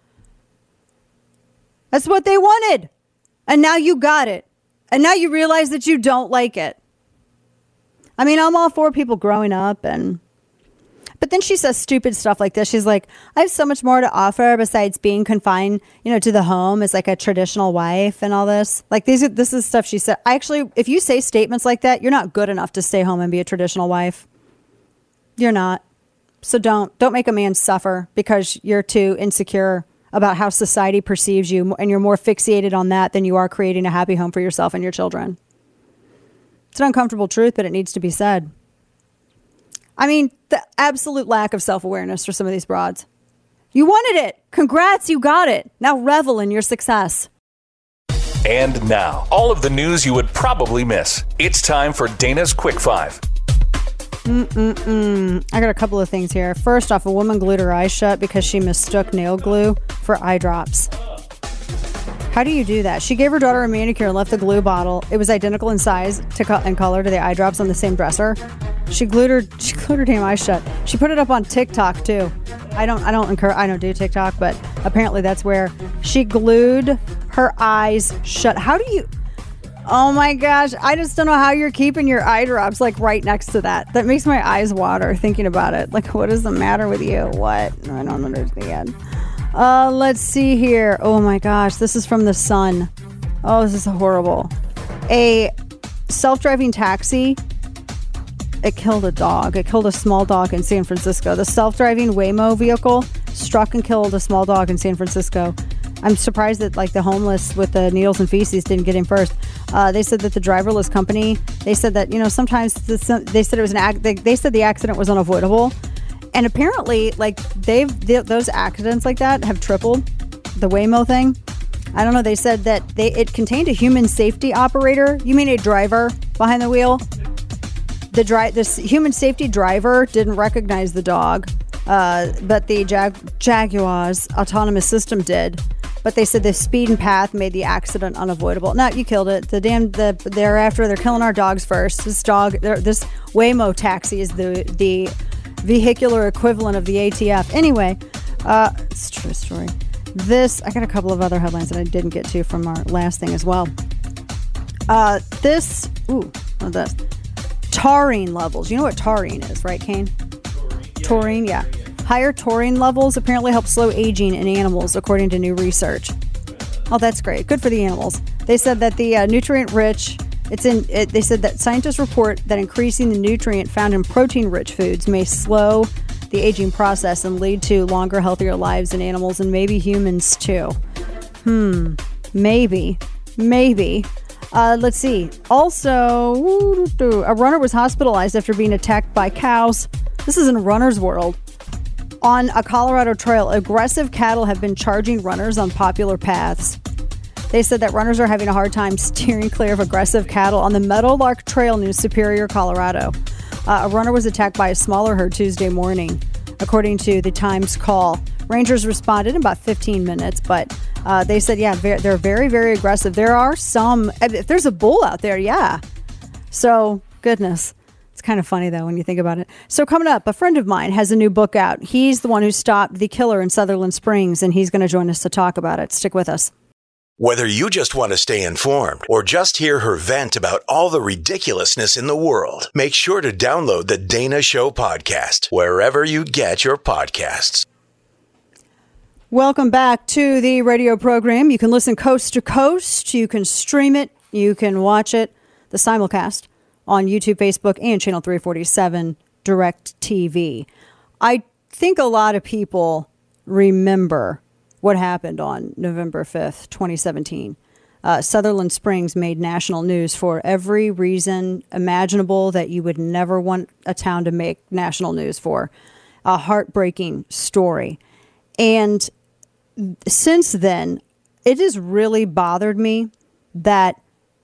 That's what they wanted. And now you got it. And now you realize that you don't like it. I mean, I'm all for people growing up but then she says stupid stuff like this. She's like, I have so much more to offer besides being confined, to the home as like a traditional wife and all this. Like, this is stuff she said. Actually, if you say statements like that, you're not good enough to stay home and be a traditional wife. You're not. So don't make a man suffer because you're too insecure about how society perceives you, and you're more fixated on that than you are creating a happy home for yourself and your children. It's an uncomfortable truth, but it needs to be said. I mean, the absolute lack of self-awareness for some of these broads. You wanted it. Congrats, you got it. Now revel in your success. And now, all of the news you would probably miss. It's time for Dana's Quick Five. I got a couple of things here. First off, a woman glued her eyes shut because she mistook nail glue for eye drops. How do you do that? She gave her daughter a manicure and left the glue bottle. It was identical in size and color to the eye drops on the same dresser. She glued her damn eyes shut. She put it up on TikTok too. I don't do TikTok, but apparently that's where she glued her eyes shut. How do you? Oh my gosh, I just don't know how you're keeping your eye drops like right next to that. That makes my eyes water thinking about it. Like, what is the matter with you? What? I don't understand. Let's see here. Oh my gosh, this is from The Sun. Oh, this is horrible. A self-driving taxi, it killed a dog. It killed a small dog in San Francisco. The self-driving Waymo vehicle struck and killed a small dog in San Francisco. I'm surprised that the homeless with the needles and feces didn't get in first. They said that the driverless company, they said that, sometimes they said it was they said the accident was unavoidable. And apparently those accidents like that have tripled. The Waymo thing. I don't know. They said that it contained a human safety operator. You mean a driver behind the wheel? This human safety driver didn't recognize the dog, but the Jaguar's autonomous system did. But they said the speed and path made the accident unavoidable. No, you killed it. Thereafter, they're killing our dogs first. This Waymo taxi is the vehicular equivalent of the ATF. Anyway, it's a true story. I got a couple of other headlines that I didn't get to from our last thing as well. Taurine levels. You know what taurine is, right, Kane? Taurine, yeah. Higher taurine levels apparently help slow aging in animals, according to new research. Oh, that's great. Good for the animals. They said that the nutrient-rich, they said that scientists report that increasing the nutrient found in protein-rich foods may slow the aging process and lead to longer, healthier lives in animals and maybe humans too. Maybe. Let's see. Also, a runner was hospitalized after being attacked by cows. This is in Runner's World. On a Colorado trail, aggressive cattle have been charging runners on popular paths. They said that runners are having a hard time steering clear of aggressive cattle on the Meadowlark Trail near Superior, Colorado. A runner was attacked by a smaller herd Tuesday morning, according to the Times Call. Rangers responded in about 15 minutes, but they said, they're very, very aggressive. There are some, if there's a bull out there, yeah. So, goodness. It's kind of funny, though, when you think about it. So coming up, a friend of mine has a new book out. He's the one who stopped the killer in Sutherland Springs, and he's going to join us to talk about it. Stick with us. Whether you just want to stay informed or just hear her vent about all the ridiculousness in the world, make sure to download the Dana Show podcast wherever you get your podcasts. Welcome back to the radio program. You can listen coast to coast. You can stream it. You can watch it, the simulcast, on YouTube, Facebook, and Channel 347 Direct TV. I think a lot of people remember what happened on November 5th, 2017. Sutherland Springs made national news for every reason imaginable that you would never want a town to make national news for. A heartbreaking story. And since then, it has really bothered me that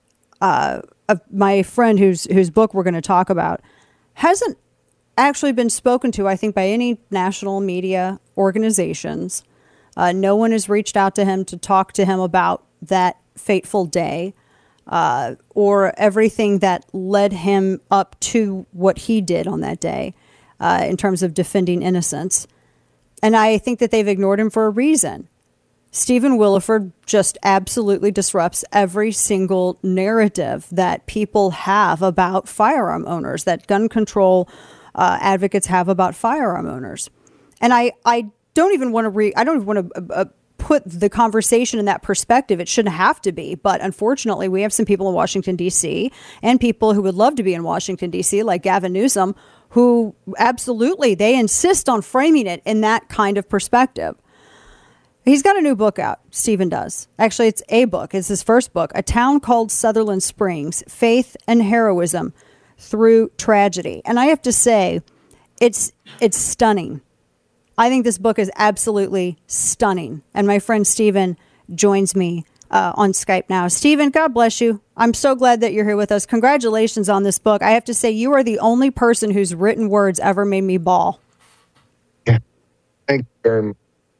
my friend whose book we're going to talk about hasn't actually been spoken to, I think, by any national media organizations. No one has reached out to him to talk to him about that fateful day or everything that led him up to what he did on that day in terms of defending innocence. And I think that they've ignored him for a reason. Stephen Williford just absolutely disrupts every single narrative that people have about firearm owners, that gun control advocates have about firearm owners. And I don't even want to put the conversation in that perspective. It shouldn't have to be. But unfortunately, we have some people in Washington, D.C. and people who would love to be in Washington, D.C., like Gavin Newsom, who absolutely, they insist on framing it in that kind of perspective. He's got a new book out, Stephen does. Actually, it's a book. It's his first book, A Town Called Sutherland Springs, Faith and Heroism Through Tragedy. And I have to say, it's stunning. I think this book is absolutely stunning. And my friend Stephen joins me on Skype now. Stephen, God bless you. I'm so glad that you're here with us. Congratulations on this book. I have to say, you are the only person whose written words ever made me bawl. Thank you very much.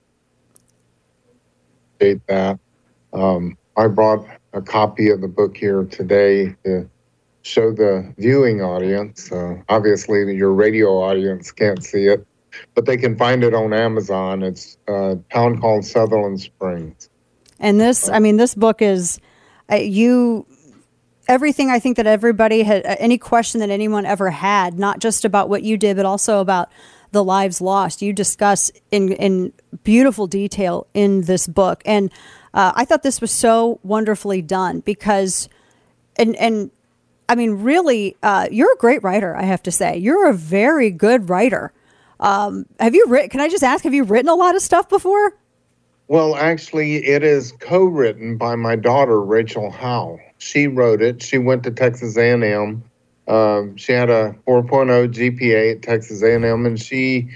That. I brought a copy of the book here today to show the viewing audience. Obviously, your radio audience can't see it, but they can find it on Amazon. It's a town called Sutherland Springs. And this, this book is everything I think that everybody had, any question that anyone ever had, not just about what you did, but also about the lives lost, you discuss in beautiful detail in this book. And I thought this was so wonderfully done because, really, you're a great writer, I have to say. You're a very good writer. Can I just ask, have you written a lot of stuff before? Well, actually, it is co-written by my daughter, Rachel Howe. She wrote it. She went to Texas A&M. She had a 4.0 GPA at Texas A&M, and she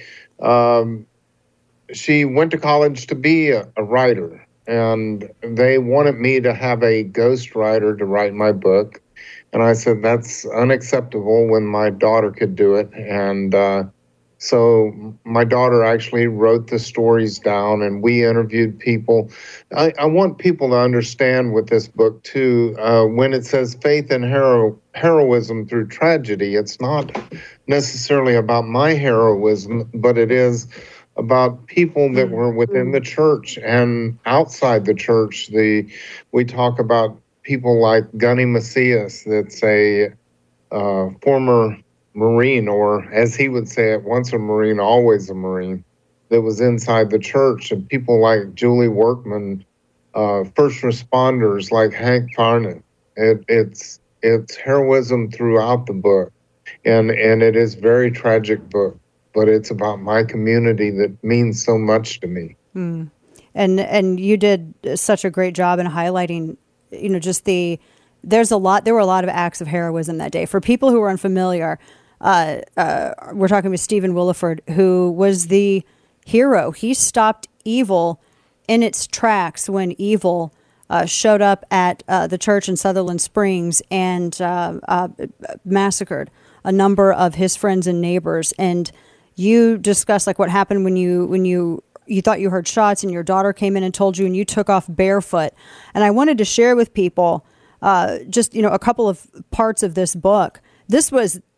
went to college to be a writer. And they wanted me to have a ghostwriter to write my book. And I said, that's unacceptable when my daughter could do it. And so my daughter actually wrote the stories down, and we interviewed people. I want people to understand with this book, too, when it says faith and heroism through tragedy, it's not necessarily about my heroism, but it is about people that were within the church and outside the church. We talk about people like Gunny Macias, that's a former Marine, or as he would say it, once a Marine, always a Marine, that was inside the church, and people like Julie Workman, first responders like Hank Farnett. It's heroism throughout the book, and it is a very tragic book, but it's about my community that means so much to me. Mm. And you did such a great job in highlighting, there were a lot of acts of heroism that day. For people who are unfamiliar, we're talking with Stephen Williford, who was the hero. He stopped evil in its tracks when evil showed up at the church in Sutherland Springs and massacred a number of his friends and neighbors. And you discussed what happened when you thought you heard shots and your daughter came in and told you, and you took off barefoot. And I wanted to share with people a couple of parts of this book. This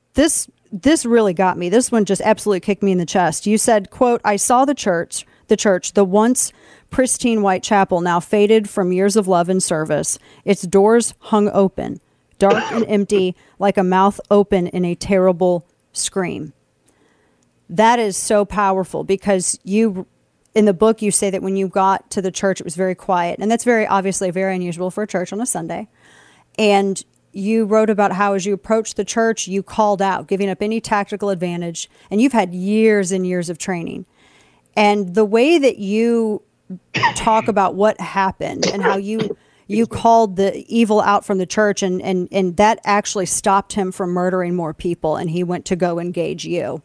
really got me. This one just absolutely kicked me in the chest. You said, quote, I saw the church, the once pristine white chapel, now faded from years of love and service, its doors hung open, dark and empty, like a mouth open in a terrible scream. That is so powerful because in the book, you say that when you got to the church, it was very quiet. And that's obviously very unusual for a church on a Sunday. And you wrote about how as you approached the church, you called out, giving up any tactical advantage. And you've had years and years of training. And the way that you talk about what happened and how you called the evil out from the church and that actually stopped him from murdering more people. And he went to go engage you.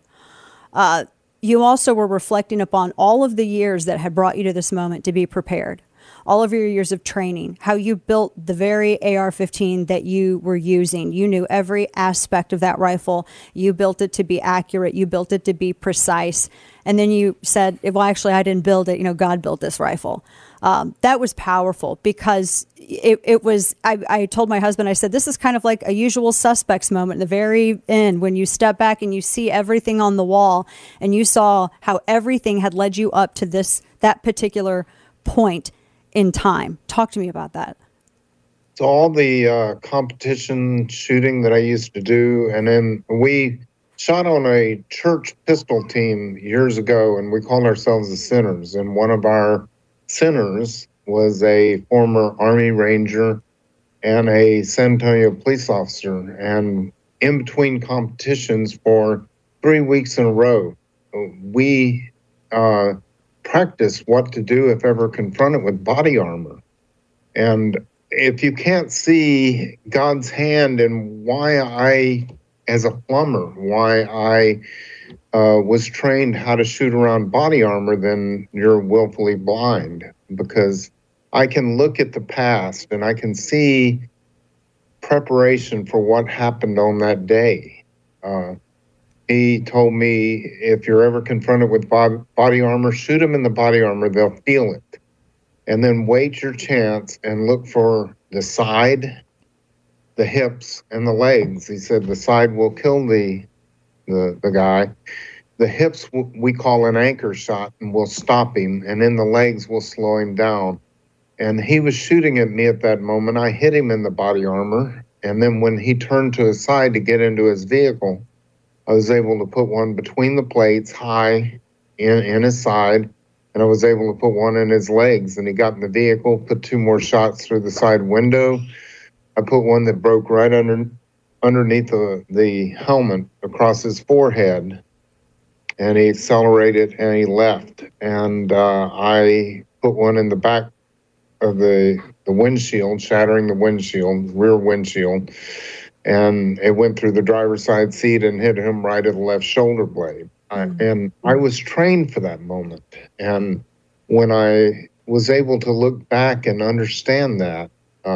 You also were reflecting upon all of the years that had brought you to this moment to be prepared. All of your years of training, how you built the very AR-15 that you were using. You knew every aspect of that rifle. You built it to be accurate. You built it to be precise. And then you said, well, actually, I didn't build it. God built this rifle. That was powerful because it was, I told my husband, I said, this is kind of like a Usual Suspects moment at the very end when you step back and you see everything on the wall and you saw how everything had led you up to that particular point in time. Talk to me about that. So all the competition shooting that I used to do, and then we shot on a church pistol team years ago, and we called ourselves the Sinners. And one of our sinners was a former Army Ranger and a San Antonio police officer. And in between competitions for 3 weeks in a row, we practice what to do if ever confronted with body armor. And if you can't see God's hand and why I, as a plumber, why I was trained how to shoot around body armor, then you're willfully blind, because I can look at the past and I can see preparation for what happened on that day. He told me, if you're ever confronted with body armor, shoot them in the body armor, they'll feel it. And then wait your chance and look for the side, the hips, and the legs. He said the side will kill the guy. The hips we call an anchor shot and will stop him, and then the legs will slow him down. And he was shooting at me at that moment. I hit him in the body armor, and then when he turned to his side to get into his vehicle, I was able to put one between the plates high in his side, and I was able to put one in his legs. And he got in the vehicle, put 2 more shots through the side window. I put one that broke right underneath the helmet across his forehead, and he accelerated and he left. And I put one in the back of the windshield, shattering the windshield, rear windshield, and it went through the driver's side seat and hit him right at the left shoulder blade. And I was trained for that moment. And when I was able to look back and understand that,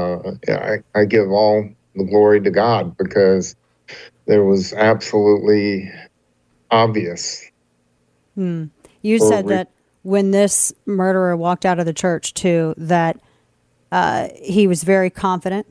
I give all the glory to God, because there was absolutely obvious. You said that when this murderer walked out of the church, too, that he was very confident,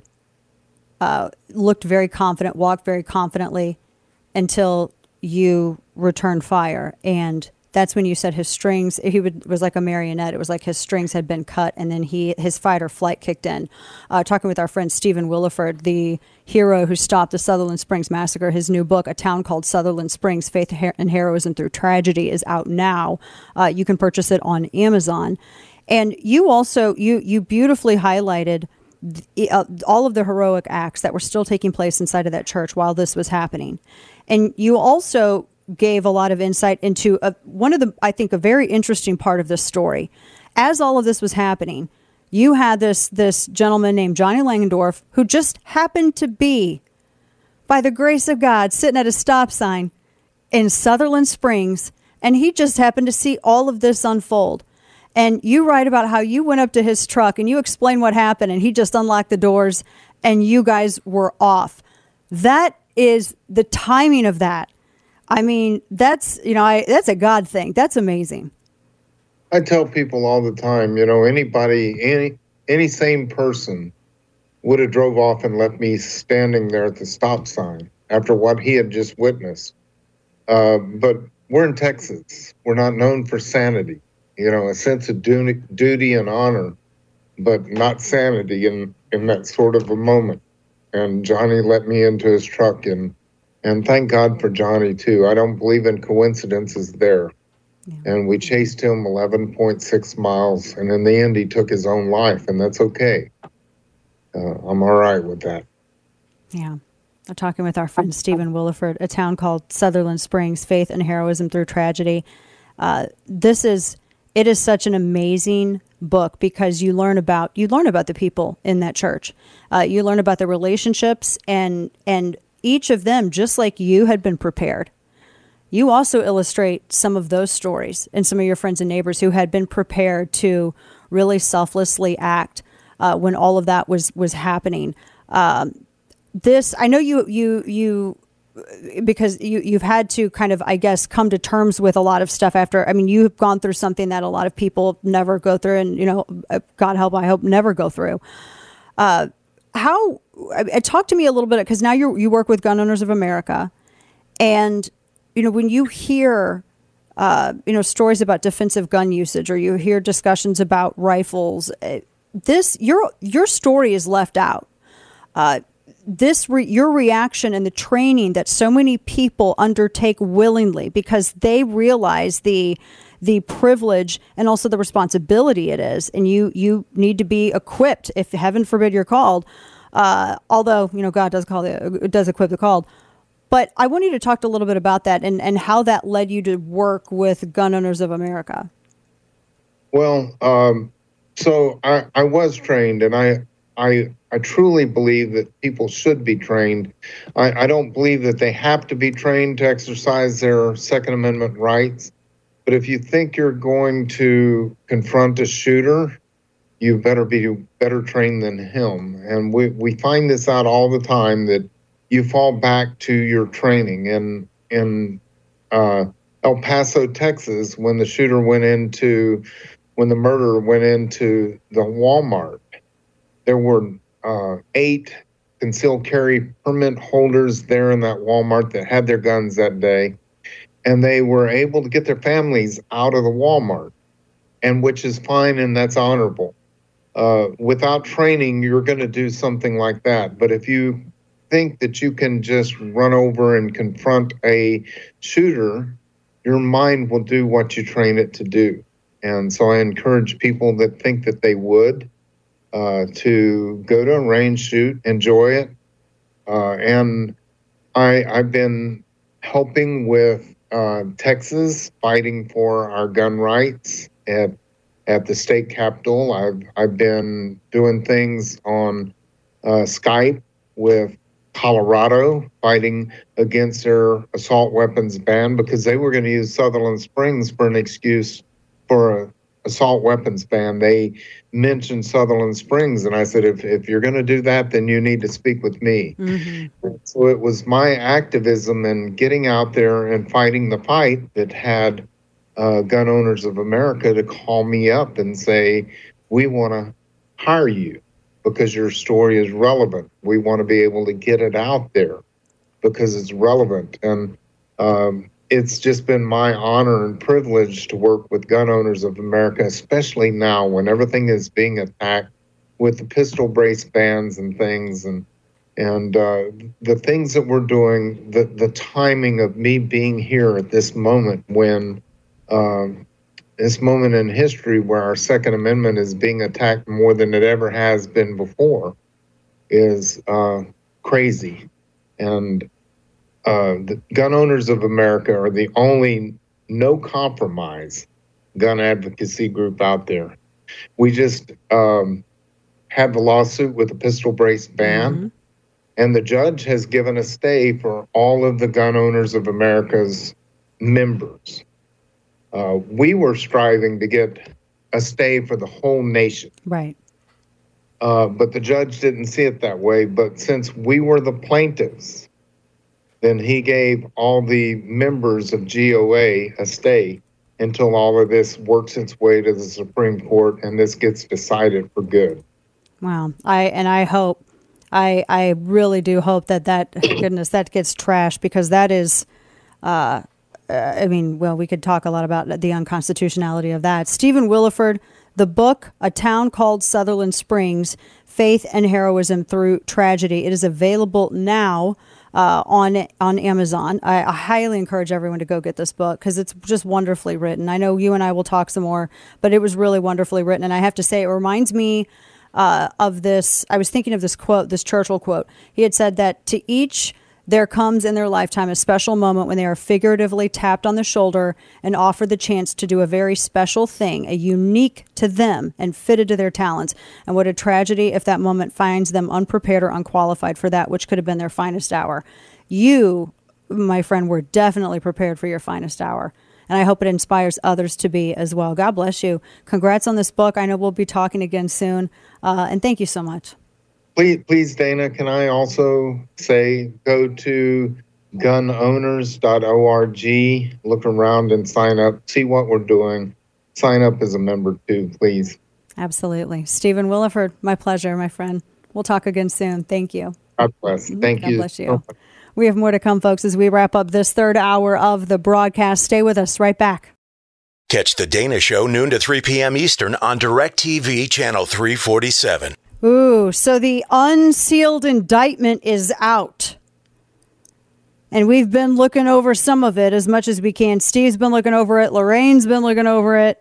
looked very confident, walked very confidently until you returned fire. And that's when you said his strings, was like a marionette. It was like his strings had been cut, and then his fight or flight kicked in. Talking with our friend Stephen Williford, the hero who stopped the Sutherland Springs Massacre. His new book, A Town Called Sutherland Springs, Faith and Heroism Through Tragedy, is out now. You can purchase it on Amazon. And you also, you beautifully highlighted all of the heroic acts that were still taking place inside of that church while this was happening. And you also gave a lot of insight into one of the, I think, a very interesting part of this story. As all of this was happening, you had this gentleman named Johnny Langendorf, who just happened to be, by the grace of God, sitting at a stop sign in Sutherland Springs, and he just happened to see all of this unfold. And you write about how you went up to his truck and you explain what happened, and he just unlocked the doors and you guys were off. That is the timing of that. I mean, that's a God thing. That's amazing. I tell people all the time, anybody, any sane person would have drove off and left me standing there at the stop sign after what he had just witnessed. But we're in Texas. We're not known for sanity, a sense of duty and honor, but not sanity in that sort of a moment. And Johnny let me into his truck, and thank God for Johnny, too. I don't believe in coincidences there. Yeah. And we chased him 11.6 miles, and in the end, he took his own life, and that's okay. I'm all right with that. Yeah. I'm talking with our friend Stephen Williford, A Town Called Sutherland Springs, Faith and Heroism Through Tragedy. It is such an amazing book, because you learn about the people in that church. You learn about the relationships, and each of them, just like you had been prepared. You also illustrate some of those stories and some of your friends and neighbors who had been prepared to really selflessly act when all of that was happening. I know you because you've had to kind of, I guess, come to terms with a lot of stuff after. I mean, you've gone through something that a lot of people never go through, and God help, I hope never go through. Talk to me a little bit, because now you work with Gun Owners of America, and when you hear stories about defensive gun usage, or you hear discussions about rifles, your story is left out. Your reaction and the training that so many people undertake willingly, because they realize the privilege and also the responsibility it is, and you need to be equipped if heaven forbid you're called. Although God does equip the called. But I want you to talk a little bit about that and how that led you to work with Gun Owners of America. Well, so I was trained, and I truly believe that people should be trained. I don't believe that they have to be trained to exercise their Second Amendment rights. But if you think you're going to confront a shooter, you better be better trained than him. And we find this out all the time, that you fall back to your training. In El Paso, Texas, when the murderer went into the Walmart, there were 8 concealed carry permit holders there in that Walmart that had their guns that day, and they were able to get their families out of the Walmart, and which is fine and that's honorable. Without training, you're going to do something like that. But if you think that you can just run over and confront a shooter, your mind will do what you train it to do. And so I encourage people that think that they would to go to a range, shoot, enjoy it. And I've been helping with Texas, fighting for our gun rights at the state capitol. I've been doing things on Skype with Colorado, fighting against their assault weapons ban, because they were going to use Sutherland Springs for an excuse for an assault weapons ban. They mentioned Sutherland Springs, and I said, if you're going to do that, then you need to speak with me. Mm-hmm. So it was my activism and getting out there and fighting the fight that had Gun Owners of America to call me up and say, we want to hire you because your story is relevant. We want to be able to get it out there because it's relevant. And it's just been my honor and privilege to work with Gun Owners of America, especially now when everything is being attacked with the pistol brace bans and things. And the things that we're doing, the timing of me being here at this moment when this moment in history where our Second Amendment is being attacked more than it ever has been before is crazy. And the Gun Owners of America are the only no-compromise gun advocacy group out there. We just had the lawsuit with the pistol brace ban, mm-hmm. and the judge has given a stay for all of the Gun Owners of America's members. We were striving to get a stay for the whole nation. Right. But the judge didn't see it that way. But since we were the plaintiffs, then he gave all the members of GOA a stay until all of this works its way to the Supreme Court and this gets decided for good. Wow. I hope, I really do hope that goodness, that gets trashed, because that is, we could talk a lot about the unconstitutionality of that. Stephen Willeford, the book, A Town Called Sutherland Springs, Faith and Heroism Through Tragedy. It is available now on Amazon. I highly encourage everyone to go get this book because it's just wonderfully written. I know you and I will talk some more, but it was really wonderfully written. And I have to say, it reminds me of this. I was thinking of this quote, this Churchill quote. He had said that to each there comes in their lifetime a special moment when they are figuratively tapped on the shoulder and offered the chance to do a very special thing, a unique to them and fitted to their talents. And what a tragedy if that moment finds them unprepared or unqualified for that which could have been their finest hour. You, my friend, were definitely prepared for your finest hour. And I hope it inspires others to be as well. God bless you. Congrats on this book. I know we'll be talking again soon. And thank you so much. Please, Dana, can I also say go to gunowners.org, look around and sign up, see what we're doing. Sign up as a member too, please. Absolutely. Stephen Willeford, my pleasure, my friend. We'll talk again soon. Thank you. God bless. Thank you. God bless you. We have more to come, folks, as we wrap up this third hour of the broadcast. Stay with us. Right back. Catch The Dana Show noon to 3 p.m. Eastern on DirecTV Channel 347. Ooh, so the unsealed indictment is out. And we've been looking over some of it as much as we can. Steve's been looking over it. Lorraine's been looking over it.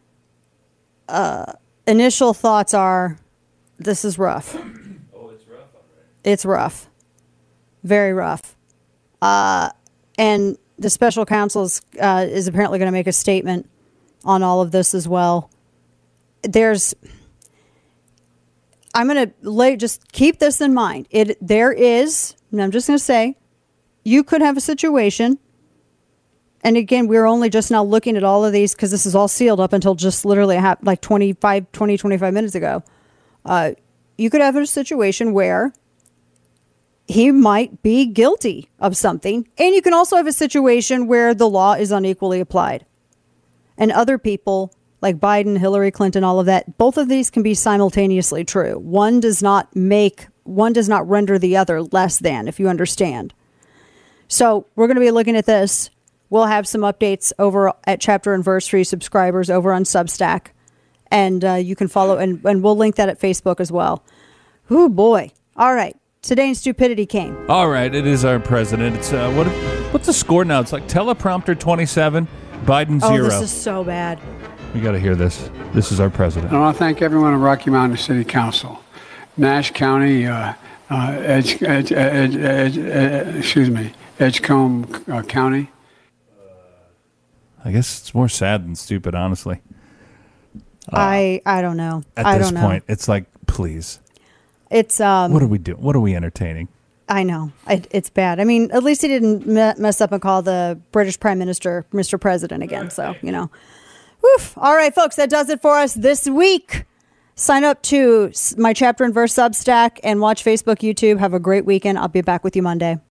Initial thoughts are, this is rough. Oh, it's rough already. It's rough. Very rough. And the special counsel is apparently going to make a statement on all of this as well. I'm going to just keep this in mind. There is, and I'm just going to say, you could have a situation. And again, we're only just now looking at all of these because this is all sealed up until just literally like 25 minutes ago. You could have a situation where he might be guilty of something. And you can also have a situation where the law is unequally applied. And other people like Biden, Hillary Clinton, all of that, both of these can be simultaneously true. One does not render the other less than, if you understand. So we're going to be looking at this. We'll have some updates over at Chapter and Verse for you subscribers over on Substack. And you can follow, and we'll link that at Facebook as well. Oh, boy. All right. Today in Stupidity came. All right. It is our president. It's what's the score now? It's like teleprompter 27, Biden 0. Oh, this is so bad. We got to hear this. This is our president. I want to thank everyone in Rocky Mountain City Council, Nash County, Edgecombe County. I guess it's more sad than stupid, honestly. I don't know. At this point, it's like, please. It's what are we doing? What are we entertaining? I know. It's bad. I mean, at least he didn't mess up and call the British Prime Minister Mr. President again. So, Woof. All right, folks, that does it for us this week. Sign up to my Chapter and Verse Substack and watch Facebook, YouTube. Have a great weekend. I'll be back with you Monday.